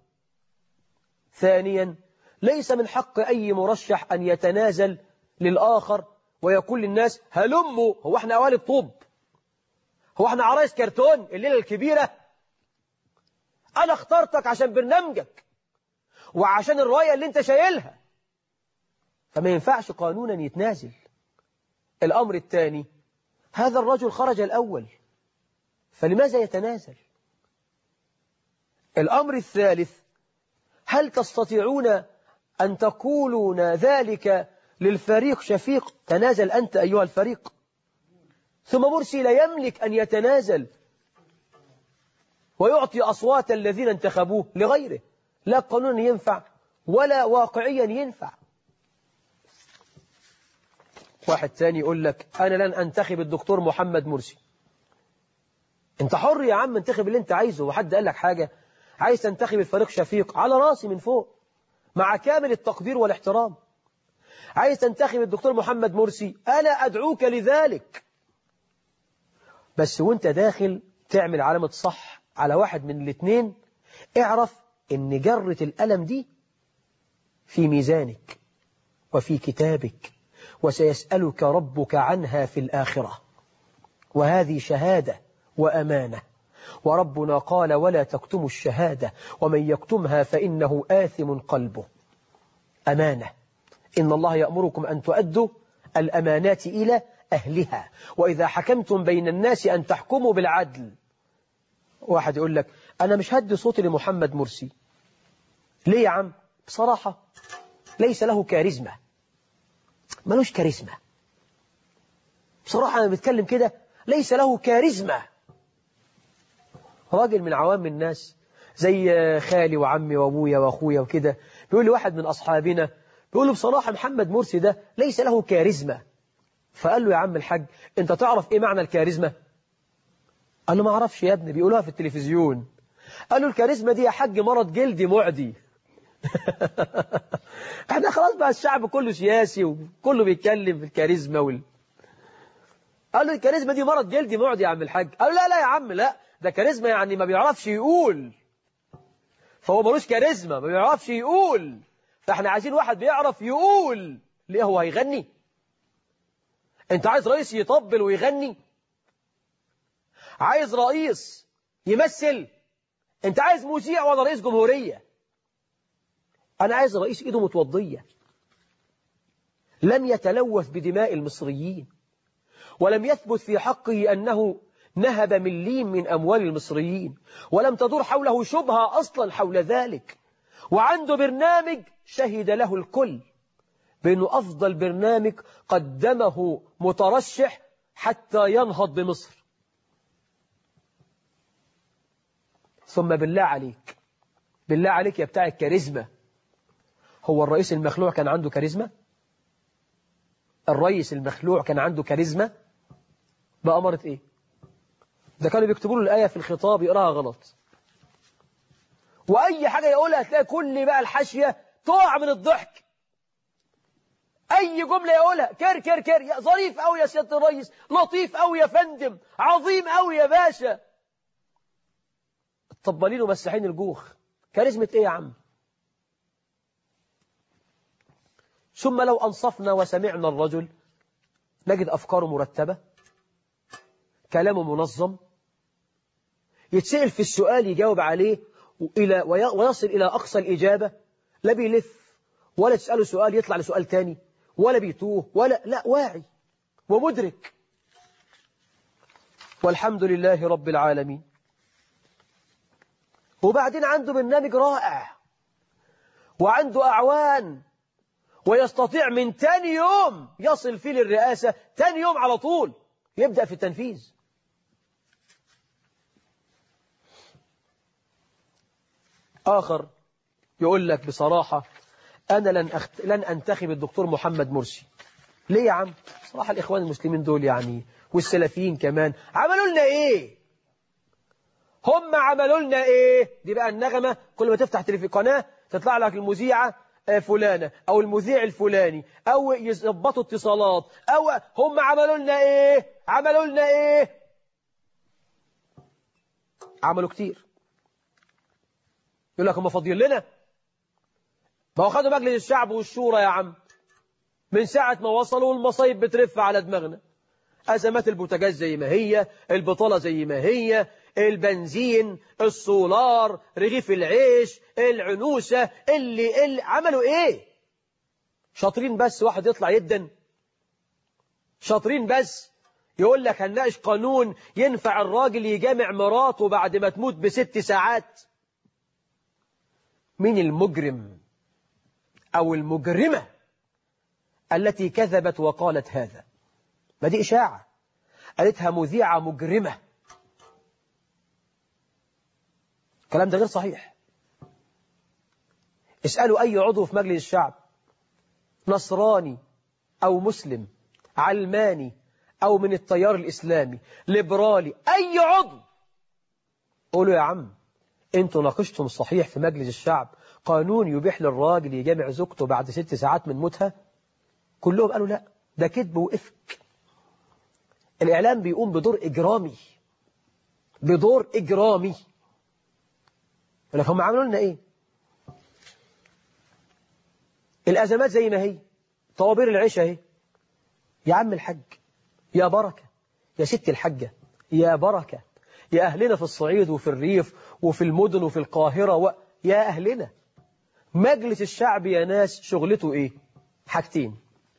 ثانيا ليس من حق أي مرشح أن يتنازل للآخر ويقول للناس: هلموا، هو احنا قوالب طوب؟ هو احنا عرايس كرتون الليلة الكبيرة؟ أنا اخترتك عشان برنامجك وعشان الراية اللي انت شايلها، فما ينفعش قانونا يتنازل. الأمر الثاني: هذا الرجل خرج الأول، فلماذا يتنازل؟ الأمر الثالث: هل تستطيعون أن تقولون ذلك للفريق شفيق؟ تنازل أنت أيها الفريق. ثم مرسي لا يملك أن يتنازل ويعطي أصوات الذين انتخبوه لغيره، لا قانونا ينفع ولا واقعيا ينفع. واحد ثاني يقول لك: أنا لن أنتخب الدكتور محمد مرسي. أنت حر يا عم، انتخب اللي أنت عايزه، وحد قال لك حاجة؟ عايز تنتخب الفريق شفيق، على راسي من فوق مع كامل التقدير والاحترام. عايز تنتخب الدكتور محمد مرسي، أنا أدعوك لذلك. بس وانت داخل تعمل علامة صح على واحد من الاثنين، اعرف ان جرة الألم دي في ميزانك وفي كتابك، وسيسألك ربك عنها في الآخرة، وهذه شهادة وأمانة، وربنا قال: ولا تكتموا الشهادة ومن يكتمها فإنه آثم قلبه. أمانة. إن الله يأمركم أن تؤدوا الأمانات إلى أهلها، وإذا حكمتم بين الناس أن تحكموا بالعدل. واحد يقول لك: أنا مش هدي صوتي لمحمد مرسي. ليه يا عم؟ بصراحة ليس له كاريزما، ملوش كاريزما. بصراحة أنا بتكلم كده، ليس له كاريزما. راجل من عوام الناس زي خالي وعمي وابويا واخويا وكده، بيقول لي واحد من أصحابنا، بيقول له: بصراحة محمد مرسي ده ليس له كاريزما. فقال له: يا عم الحاج، انت تعرف ايه معنى الكاريزما؟ قال له: ما اعرفش يا ابني، بيقولوها في التلفزيون. قال له: الكاريزما دي يا حاج مرض جلدي معدي. احنا خلاص بقى الشعب كله سياسي وكله بيتكلم في الكاريزما قال له: الكاريزما دي مرض جلدي معدي يا عم الحاج. قال له: لا يا عم، لا، ده كاريزما يعني ما بيعرفش يقول، فهو ملوش كاريزما، ما بيعرفش يقول، فاحنا عايزين واحد بيعرف يقول. ليه هو هيغني؟ انت عايز رئيس يطبل ويغني؟ عايز رئيس يمثل؟ انت عايز مذيع ولا رئيس جمهورية؟ انا عايز رئيس ايده متوضية، لم يتلوث بدماء المصريين، ولم يثبت في حقه أنه نهب مليم من أموال المصريين، ولم تدور حوله شبهة أصلا حول ذلك، وعنده برنامج شهد له الكل بأنه أفضل برنامج قدمه مترشح حتى ينهض بمصر. ثم بالله عليك، بالله عليك يا بتاع الكاريزما، هو الرئيس المخلوع كان عنده كاريزما؟ الرئيس المخلوع كان عنده كاريزما؟ بأمارة إيه؟ ده كانوا بيكتبوا له الآية في الخطاب يقراها غلط، وأي حاجة يقولها هتلاقي كل بقى الحاشية تقع من الضحك. أي جملة يقولها كر كر كر، يا ظريف أوي يا سيادة الرئيس، لطيف أوي يا فندم، عظيم أوي يا باشا. الطبالين ومساحين الجوخ، كاريزمة إيه يا عم؟ ثم لو أنصفنا وسمعنا الرجل نجد أفكاره مرتبة، كلامه منظم، يتسأل في السؤال يجاوب عليه ويصل إلى أقصى الإجابة، لا بيلف ولا تسأله سؤال يطلع لسؤال تاني ولا بيتوه لا، واعي ومدرك. والحمد لله رب العالمين. وبعدين عنده برنامج رائع وعنده أعوان، ويستطيع من تاني يوم يصل فيه للرئاسة، تاني يوم على طول يبدأ في التنفيذ. آخر يقول لك بصراحة أنا لن أنتخب الدكتور محمد مرسي. ليه يا عم؟ صراحة الإخوان المسلمين دول يعني والسلفيين كمان عملوا لنا إيه؟ هم عملوا لنا إيه؟ دي بقى النغمة، كل ما تفتح قناة تطلع لك المذيعة فلانة أو المذيع الفلاني أو يظبطوا اتصالات أو هم عملوا لنا إيه؟ عملوا لنا إيه؟ عملوا كتير. يقول لك هم فاضيين لنا؟ ما هو خدوا مجلس الشعب والشورى يا عم، من ساعة ما وصلوا المصايب بترف على دماغنا. أزمات البوتاجاز زي ما هي، البطالة زي ما هي، البنزين، السولار، رغيف العيش، العنوسة، اللي عملوا ايه؟ شاطرين بس واحد يطلع يدن، شاطرين بس يقول لك هنناقش قانون ينفع الراجل يجامع مراته بعد ما تموت ب6 ساعات. مين المجرم أو المجرمة التي كذبت وقالت هذا؟ ما دي إشاعة قالتها مذيعة مجرمة، الكلام ده غير صحيح. اسألوا أي عضو في مجلس الشعب، نصراني أو مسلم، علماني أو من التيار الإسلامي، ليبرالي، أي عضو، قولوا يا عم انتوا ناقشتم صحيح في مجلس الشعب قانون يبيح للراجل يجامع زوجته بعد 6 ساعات من موتها؟ كلهم قالوا لا، ده كذب وإفك. الإعلام بيقوم بدور إجرامي، بدور إجرامي. ولكن هم عملوا لنا إيه؟ الأزمات زي ما هي، طوابير العيشة اهي. يا عم الحج، يا بركة، يا ست الحجة، يا بركة، يا أهلنا في الصعيد وفي الريف وفي المدن وفي القاهرة يا أهلنا. مجلس الشعب يا ناس شغلته إيه؟ حاجتين: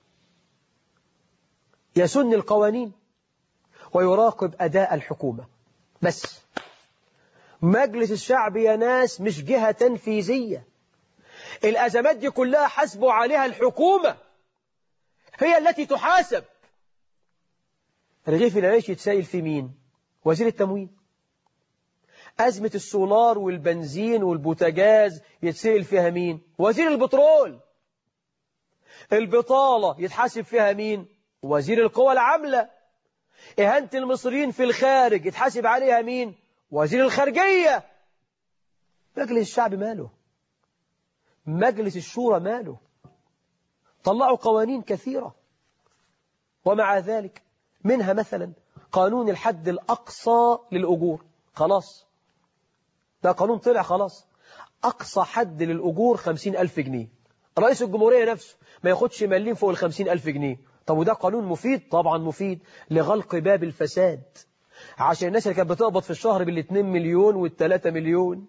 يسن القوانين ويراقب أداء الحكومة بس. مجلس الشعب يا ناس مش جهة تنفيذية. الأزمات دي كلها حسبوا عليها الحكومة، هي التي تحاسب. رغيف العيش يتسائل في مين؟ وزير التموين. أزمة السولار والبنزين والبوتاجاز يتسائل فيها مين؟ وزير البترول. البطالة يتحاسب فيها مين؟ وزير القوى العاملة. إهانة المصريين في الخارج يتحاسب عليها مين؟ وزير الخارجية. مجلس الشعب ماله؟ مجلس الشورى ماله؟ طلعوا قوانين كثيرة، ومع ذلك منها مثلا قانون الحد الأقصى للأجور. خلاص ده قانون طلع خلاص، أقصى حد للأجور 50,000 جنيه. رئيس الجمهورية نفسه ما ياخدش مليم فوق 50,000 جنيه. طب وده قانون مفيد؟ طبعا مفيد لغلق باب الفساد، عشان الناس اللي كانت بتقبض في الشهر بال2 مليون وال3 مليون.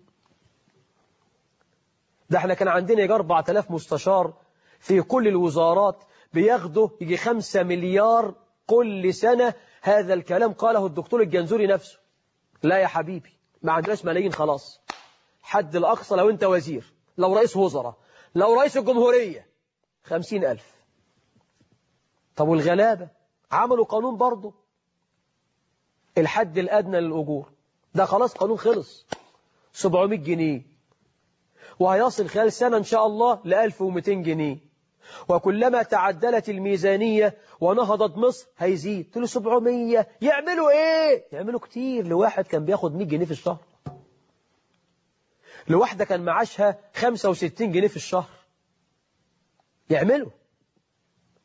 ده احنا كان عندنا يجي 4000 مستشار في كل الوزارات بياخدوا يجي 5 مليار كل سنة. هذا الكلام قاله الدكتور الجنزوري نفسه. لا يا حبيبي، ما عندناش ملايين خلاص. حد الأقصى لو أنت وزير، لو رئيس وزراء، لو رئيس الجمهورية 50,000. طب والغلابة عملوا قانون برضه الحد الأدنى للأجور، ده خلاص قانون خلص 700 جنيه، وهيصل خلال سنة إن شاء الله ل1200 جنيه. وكلما تعدلت الميزانية ونهضت مصر هيزيد. تقول 700 يعملوا إيه؟ يعملوا كتير لواحد كان بياخد 100 جنيه في الشهر، لواحدة كان معاشها 65 جنيه في الشهر. يعملوا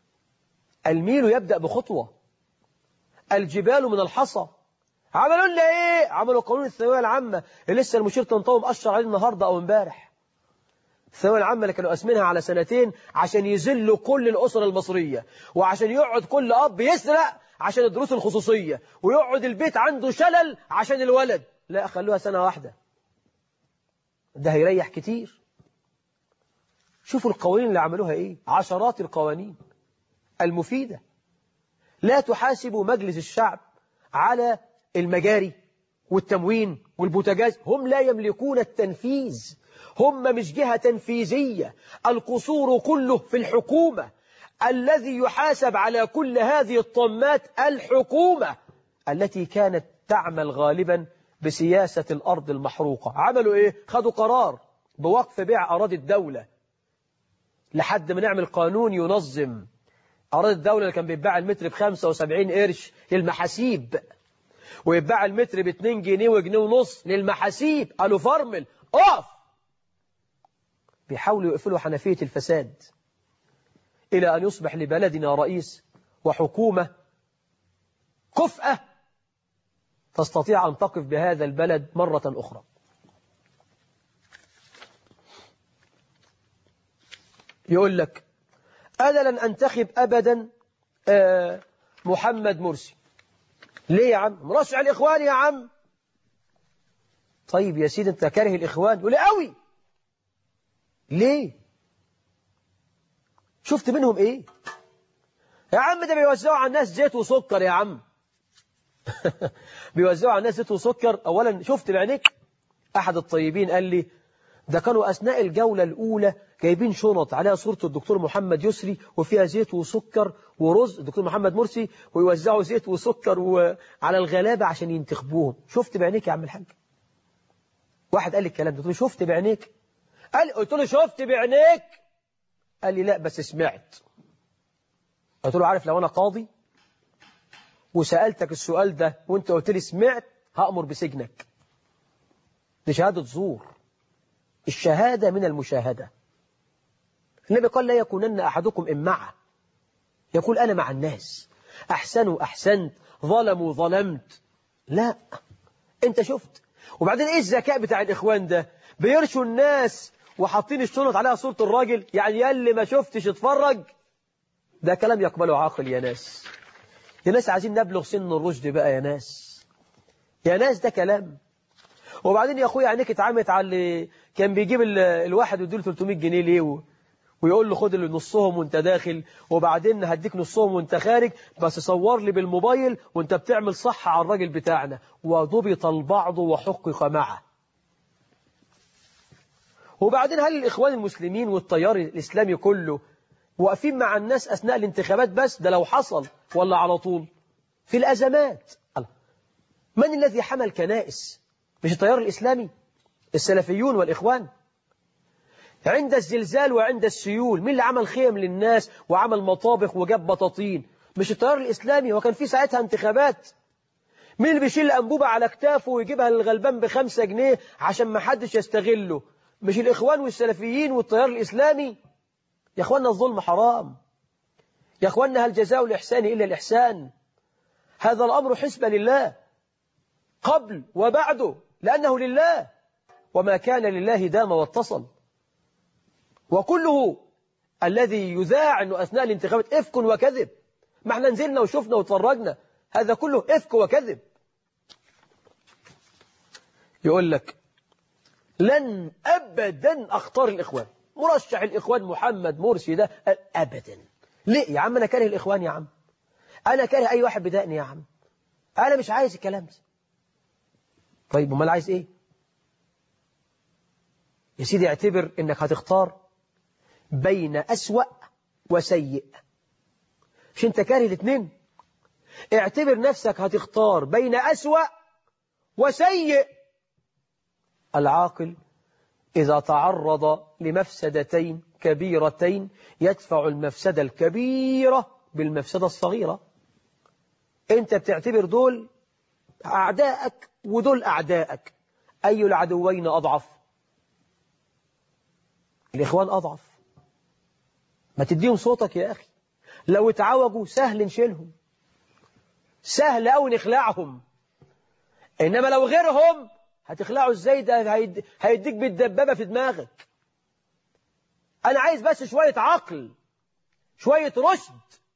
الميل يبدأ بخطوة، الجبال من الحصى. عملوا لنا ايه؟ عملوا قانون الثانوية العامة اللي لسه المشير طنطاوي مأشر عليه النهاردة أو امبارح. الثانوية العامة اللي كانوا قاسمينها على سنتين عشان يذلوا كل الأسر المصرية، وعشان يقعد كل أب يسرق عشان الدروس الخصوصية، ويقعد البيت عنده شلل عشان الولد. لا، خلوها سنة واحدة، ده هيريح كتير. شوفوا القوانين اللي عملوها ايه، عشرات القوانين المفيدة. لا تحاسبوا مجلس الشعب على المجاري والتموين والبوتاجاز، هم لا يملكون التنفيذ، هم مش جهة تنفيذية، القصور كله في الحكومة. الذي يحاسب على كل هذه الطمات الحكومة التي كانت تعمل غالبا بسياسة الأرض المحروقة. عملوا إيه؟ خدوا قرار بوقف بيع أراضي الدولة لحد ما نعمل قانون ينظم أراضي الدولة. اللي كان بيتباع المتر ب75 قرش للمحاسيب، ويتباع المتر ب2 جنيه وجنيه ونص للمحاسيب. قالوا فرمل اقف. بيحاولوا يقفلوا حنفية الفساد إلى أن يصبح لبلدنا رئيس وحكومة كفءة تستطيع أن تقف بهذا البلد مرة أخرى. يقول لك أنا لن أنتخب أبدا محمد مرسي. ليه يا عم؟ مرشح الإخوان يا عم. طيب يا سيدي أنت كاره الإخوان؟ يقول لي قوي. ليه؟ شفت منهم إيه؟ يا عم ده بيوزعوا على الناس زيت وسكر يا عم. بيوزعوا على الناس زيت وسكر. أولا شفت بعينيك؟ أحد الطيبين قال لي ده كانوا أثناء الجولة الأولى جايبين شنط عليها صورة الدكتور محمد يسري وفيها زيت وسكر ورز الدكتور محمد مرسي، ويوزعوا زيت وسكر على الغلابة عشان ينتخبوهم. شفت بعينيك يا عم الحاج؟ واحد قال لي الكلام ده، قلت له شفت بعينيك؟ قلت له شفت بعينيك؟ قال لي لا بس سمعت. قلت له عارف لو أنا قاضي وسألتك السؤال ده وانت قلت لي سمعت هأمر بسجنك. دي شهادة زور، الشهادة من المشاهدة. النبي قال لا يكونن أحدكم إمعة، يقول أنا مع الناس، أحسنوا أحسنت، ظلموا ظلمت. لا، أنت شفت. وبعدين إيه الذكاء بتاع الإخوان ده؟ بيرشوا الناس وحاطين الشنط عليها صورة الراجل، يعني يلي ما شفتش اتفرج. ده كلام يقبله عاقل يا ناس. يا ناس عايزين نبلغ سن الرشد بقى يا ناس. يا ناس ده كلام. وبعدين يا أخويا عينيك اتعمت على اللي كان بيجيب الواحد ويديله 300 جنيه ليه ويقول له خد اللي نصهم وانت داخل، وبعدين هديك نصهم وانت خارج، بس صور لي بالموبايل وانت بتعمل صح على الراجل بتاعنا. وضبط البعض وحقق معه. وبعدين هل الإخوان المسلمين والتيار الإسلامي كله واقفين مع الناس أثناء الانتخابات بس؟ ده لو حصل ولا على طول في الأزمات. من الذي حمل كنائس؟ مش التيار الإسلامي، السلفيون والإخوان. عند الزلزال وعند السيول مين اللي عمل خيم للناس وعمل مطابخ وجاب بطاطين؟ مش التيار الإسلامي، وكان في ساعتها انتخابات. مين اللي بيشيل الأنبوبة على كتافه ويجيبها للغلبان ب5 جنيه عشان ما حدش يستغله؟ مش الإخوان والسلفيين والتيار الإسلامي. يا أخوانا الظلم حرام. يا أخوانا هل جزاء الإحسان إلا الإحسان؟ هذا الأمر حسبة لله قبل وبعده، لأنه لله، وما كان لله دام واتصل. وكله الذي يذاع أنه أثناء الانتخابات إفك وكذب. ما احنا نزلنا وشفنا وتفرجنا، هذا كله إفك وكذب. يقول لك لن أبدا أختار الإخوان، مرشح الإخوان محمد مرسي ده أبدا. ليه يا عم؟ أنا كاره الإخوان يا عم، أنا كاره أي واحد بدأني يا عم، أنا مش عايز الكلام ده. طيب امال عايز إيه يا سيدي؟ اعتبر إنك هتختار بين أسوأ وسيء، مش أنت كاره الاثنين؟ اعتبر نفسك هتختار بين أسوأ وسيء. العاقل إذا تعرض لمفسدتين كبيرتين يدفع المفسدة الكبيرة بالمفسدة الصغيرة. أنت بتعتبر دول أعدائك ودول أعدائك، أي العدوين أضعف؟ الإخوان أضعف. ما تديهم صوتك يا أخي. لو اتعوجوا سهل نشيلهم، سهل أو نخلعهم. إنما لو غيرهم هتخلعوا ازاي؟ ده هيديك بالدبابة في دماغك. أنا عايز بس شوية عقل، شوية رشد.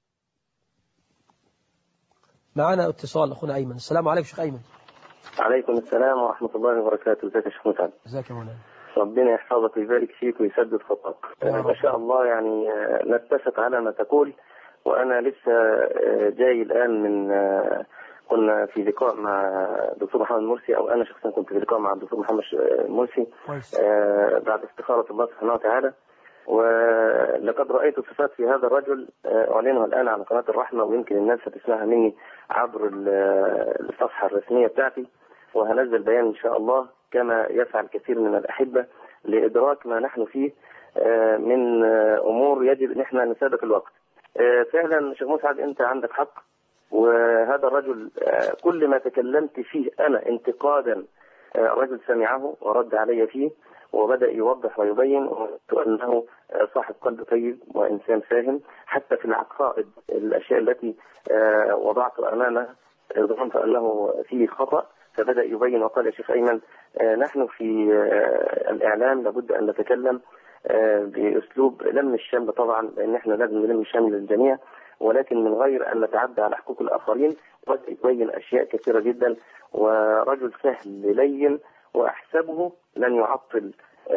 معانا اتصال أخونا أيمن. السلام عليكم شيخ أيمن. عليكم السلام ورحمة الله وبركاته. ازيك يا شيخ مسعد؟ ازيك يا مولانا؟ ربنا يحفظك ويبارك فيك ويسدد خطاك. ما شاء الله، يعني نتفق على ما تقول. وأنا لسه جاي الآن من كنا في لقاء مع الدكتور محمد مرسي، أو أنا شخصيا كنت في لقاء مع الدكتور محمد مرسي بعد استخارة الله سبحانه وتعالى. ولقد رأيت صفات في هذا الرجل أعلنها الآن على قناة الرحمة، ويمكن الناس هتسمعها مني عبر الصفحة الرسمية بتاعتي، وهنزل بيان إن شاء الله كما يفعل كثير من الأحبة لإدراك ما نحن فيه من أمور يجب أن احنا نسابق الوقت. فعلا شيخ مسعد أنت عندك حق، وهذا الرجل كل ما تكلمت فيه أنا انتقادا رجل سمعه ورد علي فيه، وبدأ يوضح ويبين أنه صاحب قلب طيب وإنسان فاهم. حتى في العقائد الأشياء التي وضعت أمامه ظننت أنه فيه خطأ، فبدأ يبين وقال يا شيخ أيمن نحن في الإعلام لابد أن نتكلم بأسلوب لم الشمل طبعا، لأن احنا لازم نلم الشمل للجميع، ولكن من غير أن نتعدى على حقوق الآخرين. بدأ يبين أشياء كثيرة جدا، ورجل سهل لين، وأحسبه لن يعطل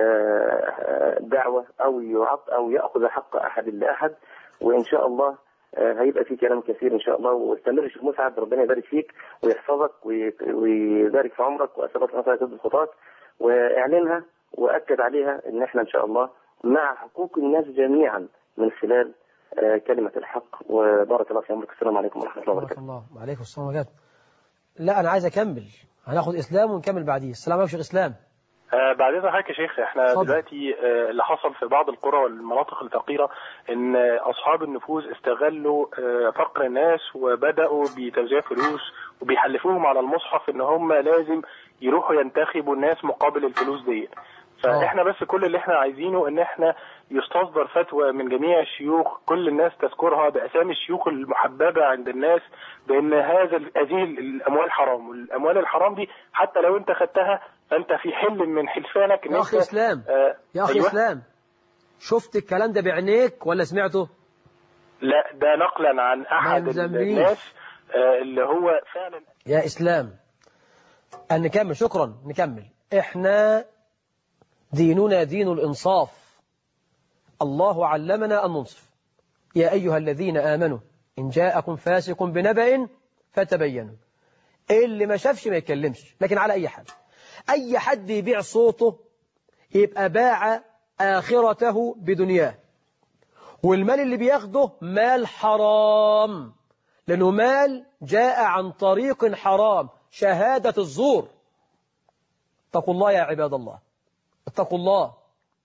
دعوة أو يأخذ حق أحد لأحد. وإن شاء الله هيبقى في كلام كثير إن شاء الله. واستمر شيخ مسعد، ربنا يبارك فيك ويحفظك ويبارك في عمرك، وأسأل الله تعالى تسدد خطاك وإعلنها وأكد عليها إن إحنا إن شاء الله مع حقوق الناس جميعا من خلال كلمة الحق. وبارك الله في عمرك. السلام عليكم ورحمة الله وبركاته. الله وعليكم السلام ورحمة الله. لا أنا عايز أكمل، هناخد إسلام ونكمل بعديه. السلام عليكم شيخ إسلام. بعد إذن حضرتك يا شيخ، احنا دلوقتي اللي حصل في بعض القرى والمناطق الفقيرة ان اصحاب النفوذ استغلوا فقر الناس، وبدأوا بتوزيع فلوس وبيحلفوهم على المصحف ان هم لازم يروحوا ينتخبوا الناس مقابل الفلوس دي. فاحنا بس كل اللي احنا عايزينه ان احنا يستصدر فتوى من جميع الشيوخ، كل الناس تذكرها باسامي الشيوخ المحببة عند الناس، بان هذه الاموال حرام، والاموال الحرام دي حتى لو انت خدتها فانت في حل من حلفانك. يا اخي اسلام يا اخي اسلام، شفت الكلام ده بعينيك ولا سمعته؟ لا، ده نقلا عن احد الناس اللي هو فعلا. يا اسلام نكمل، شكرا نكمل. احنا ديننا دين الانصاف، الله علمنا ان ننصف. يا ايها الذين امنوا ان جاءكم فاسق بنبأ فتبينوا. اللي ما شافش ما يتكلمش. لكن على اي حال، أي حد يبيع صوته يبقى باع آخرته بدنياه، والمال اللي بياخده مال حرام، لأنه مال جاء عن طريق حرام، شهادة الزور. اتقوا الله يا عباد الله، اتقوا الله.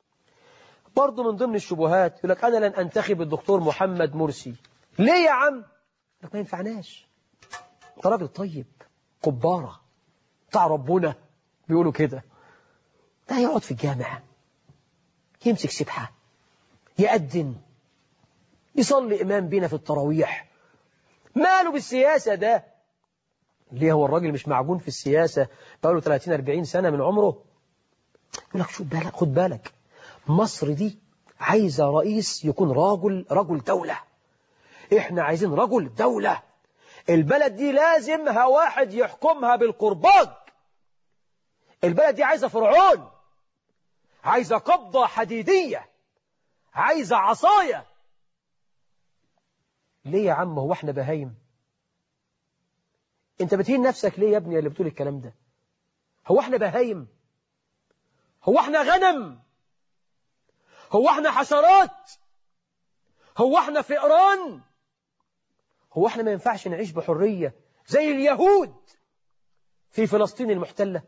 برضو من ضمن الشبهات يقول لك أنا لن أنتخب الدكتور محمد مرسي. ليه يا عم؟ لك ما ينفعناش، انت راجل طيب كبارة بتاع ربنا، بيقولوا كده. ده يقعد في الجامع يمسك سبحة، يأذن، يصلي إمام بينا في التراويح. ماله بالسياسة ده؟ ليه هو الراجل مش معجون في السياسة بقاله 30-40 سنة من عمره؟ يقول لك شو بالك، خد بالك، مصر دي عايزة رئيس يكون رجل دولة. احنا عايزين رجل دولة. البلد دي لازمها واحد يحكمها بالقرباج. البلد دي عايزة فرعون، عايزة قبضة حديدية، عايزة عصاية. ليه يا عم؟ هو احنا بهايم؟ انت بتهين نفسك ليه يا ابني اللي بتقول الكلام ده؟ هو احنا بهايم؟ هو احنا غنم؟ هو احنا حشرات؟ هو احنا فئران؟ هو احنا ما ينفعش نعيش بحرية زي اليهود في فلسطين المحتلة؟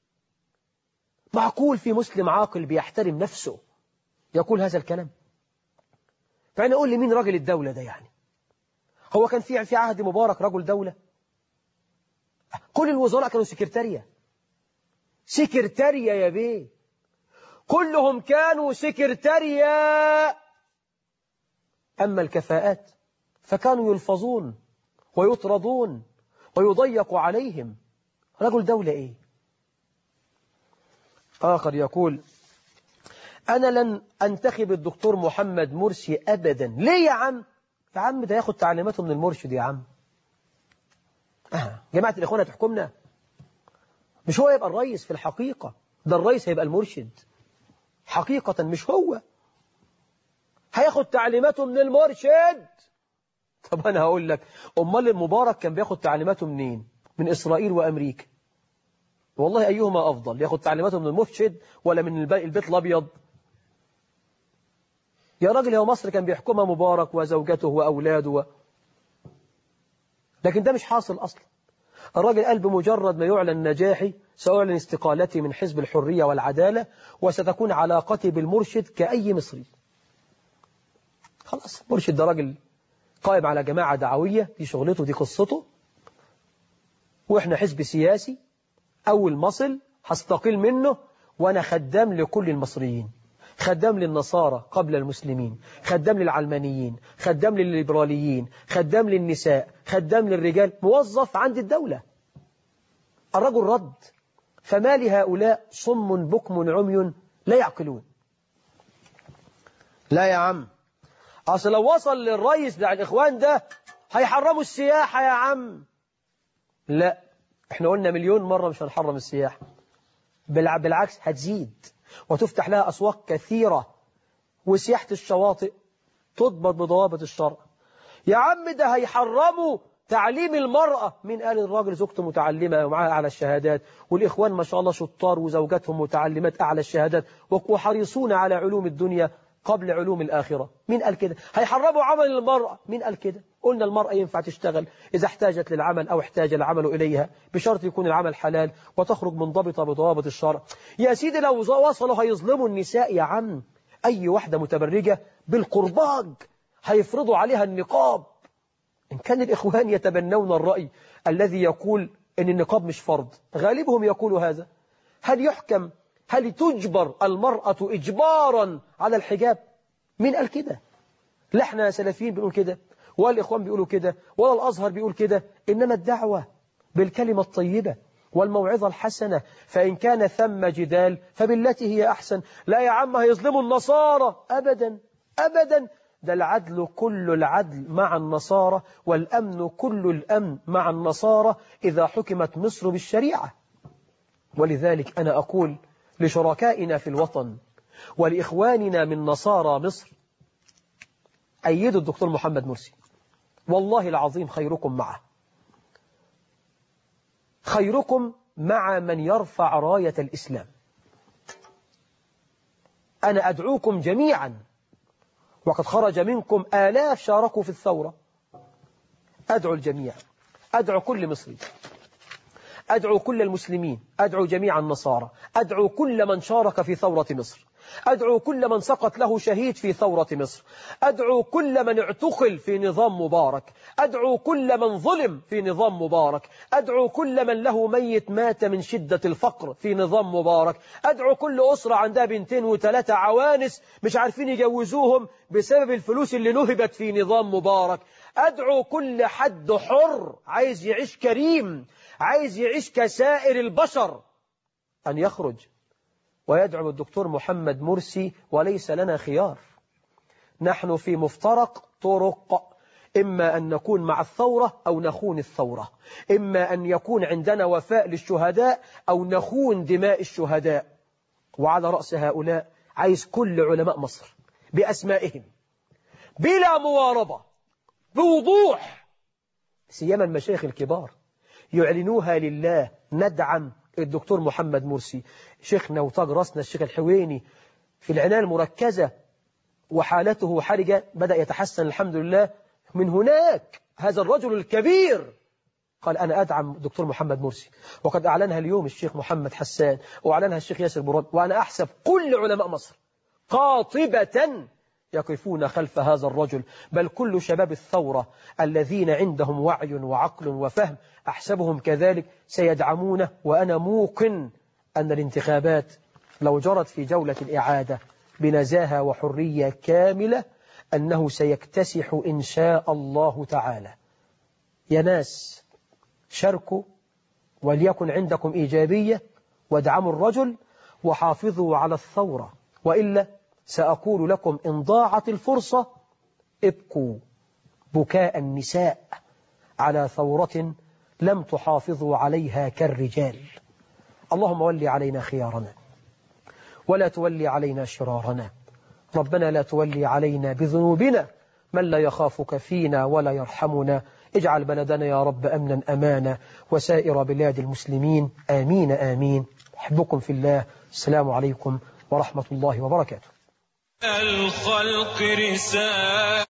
معقول في مسلم عاقل بيحترم نفسه يقول هذا الكلام؟ فأنا أقول لي مين راجل الدولة ده يعني؟ هو كان في عهد مبارك رجل دولة؟ كل الوزراء كانوا سكرتارية يا بيه، كلهم كانوا سكرتارية. أما الكفاءات فكانوا يلفظون ويطردون ويضيق عليهم. رجل دولة إيه؟ آخر يقول أنا لن أنتخب الدكتور محمد مرسي أبدا. ليه يا عم؟ يا عم ده ياخد تعليماته من المرشد يا عم. جماعة الإخوان هتحكمنا؟ مش هو يبقى الرئيس في الحقيقة، ده الرئيس هيبقى المرشد حقيقة، مش هو. هياخد تعليماته من المرشد. طب أنا هقول لك، أمال المبارك كان بياخد تعليماته منين؟ من إسرائيل وأمريكا. والله أيهما أفضل، ياخد تعليماته من المرشد ولا من البيت الأبيض؟ يا راجل، هو مصر كان بيحكمها مبارك وزوجته وأولاده لكن ده مش حاصل أصلا. الراجل قال بمجرد ما يعلن نجاحي سأعلن استقالتي من حزب الحرية والعدالة وستكون علاقتي بالمرشد كأي مصري. خلاص، المرشد ده راجل قائم على جماعة دعوية، دي شغلته، دي قصته، وإحنا حزب سياسي، أول مصل هستقيل منه وأنا خدام لكل المصريين، خدام للنصارى قبل المسلمين، خدام للعلمانيين، خدام للليبراليين، خدام للنساء، خدام للرجال، موظف عند الدولة. الرجل رد. فما لهؤلاء صم بكم عمي لا يعقلون. لا يا عم، أصل لو وصل للرئيس بتاع الإخوان ده هيحرموا السياحة يا عم. لا، احنا قلنا مليون مرة مش هنحرم السياحة، بالعكس هتزيد وتفتح لها أسواق كثيرة، وسياحة الشواطئ تضبط بضوابط الشرع. يا عم ده هيحرموا تعليم المرأة. من قال الراجل زوجته متعلمة ومعها أعلى الشهادات، والإخوان ما شاء الله شطار وزوجاتهم متعلمات أعلى الشهادات وحريصون على علوم الدنيا قبل علوم الآخرة. مين قال كده؟ هيحرموا عمل المرأة. مين قال كده؟ قلنا المرأة ينفع تشتغل إذا احتاجت للعمل أو احتاج العمل إليها، بشرط يكون العمل حلال وتخرج منضبطة بضوابط الشرع. يا سيدي لو وصلوا هيظلموا النساء يا عم. أي واحدة متبرجة بالقرباج هيفرضوا عليها النقاب. إن كان الإخوان يتبنون الرأي الذي يقول إن النقاب مش فرض، غالبهم يقول هذا، هل تجبر المرأة إجبارا على الحجاب؟ مين قال كده؟ لا احنا سلفيين بنقول كده، ولا الإخوان بيقولوا كده، ولا الأزهر بيقول كده. إنما الدعوة بالكلمة الطيبة والموعظة الحسنة، فإن كان ثم جدال فبالتي هي أحسن. لا يا عم هيظلموا النصارى، أبدا أبدا، ده العدل كل العدل مع النصارى، والأمن كل الأمن مع النصارى إذا حكمت مصر بالشريعة. ولذلك أنا أقول لشركائنا في الوطن ولإخواننا من نصارى مصر، أيدوا الدكتور محمد مرسي، والله العظيم خيركم معه، خيركم مع من يرفع راية الإسلام. أنا أدعوكم جميعا، وقد خرج منكم آلاف شاركوا في الثورة. أدعو الجميع، أدعو كل مصري، أدعو كل المسلمين، أدعو جميع النصارى، أدعو كل من شارك في ثورة مصر، أدعو كل من سقط له شهيد في ثورة مصر، أدعو كل من اعتقل في نظام مبارك، أدعو كل من ظلم في نظام مبارك، أدعو كل من له ميت مات من شدة الفقر في نظام مبارك، أدعو كل أسرة عندها 2 و3 عوانس مش عارفين يجوزوهم بسبب الفلوس اللي نهبت في نظام مبارك، أدعو كل حد حر عايز يعيش كريم، عايز يعيش كسائر البشر، أن يخرج ويدعم الدكتور محمد مرسي، وليس لنا خيار. نحن في مفترق طرق، إما أن نكون مع الثورة أو نخون الثورة، إما أن يكون عندنا وفاء للشهداء أو نخون دماء الشهداء. وعلى رأس هؤلاء عايز كل علماء مصر بأسمائهم بلا مواربة بوضوح، سيما المشايخ الكبار، يعلنوها لله. ندعم الدكتور محمد مرسي، شيخنا وتاج راسنا الشيخ الحويني في العناية المركزة وحالته حرجة، بدأ يتحسن الحمد لله. من هناك هذا الرجل الكبير قال أنا أدعم الدكتور محمد مرسي، وقد أعلنها اليوم الشيخ محمد حسان وأعلنها الشيخ ياسر براد، وأنا أحسب كل علماء مصر قاطبة يقفون خلف هذا الرجل، بل كل شباب الثورة الذين عندهم وعي وعقل وفهم أحسبهم كذلك سيدعمونه. وأنا موقن أن الانتخابات لو جرت في جولة الإعادة بنزاهة وحرية كاملة، أنه سيكتسح إن شاء الله تعالى. يا ناس شاركوا وليكن عندكم إيجابية وادعموا الرجل وحافظوا على الثورة، وإلا سأقول لكم إن ضاعت الفرصة ابكوا بكاء النساء على ثورة لم تحافظوا عليها كالرجال. اللهم ولي علينا خيارنا ولا تولي علينا شرارنا. ربنا لا تولي علينا بذنوبنا من لا يخافك فينا ولا يرحمنا. اجعل بلدنا يا رب أمنا أمانا وسائر بلاد المسلمين. آمين آمين. أحبكم في الله. السلام عليكم ورحمة الله وبركاته. الخلق رسالة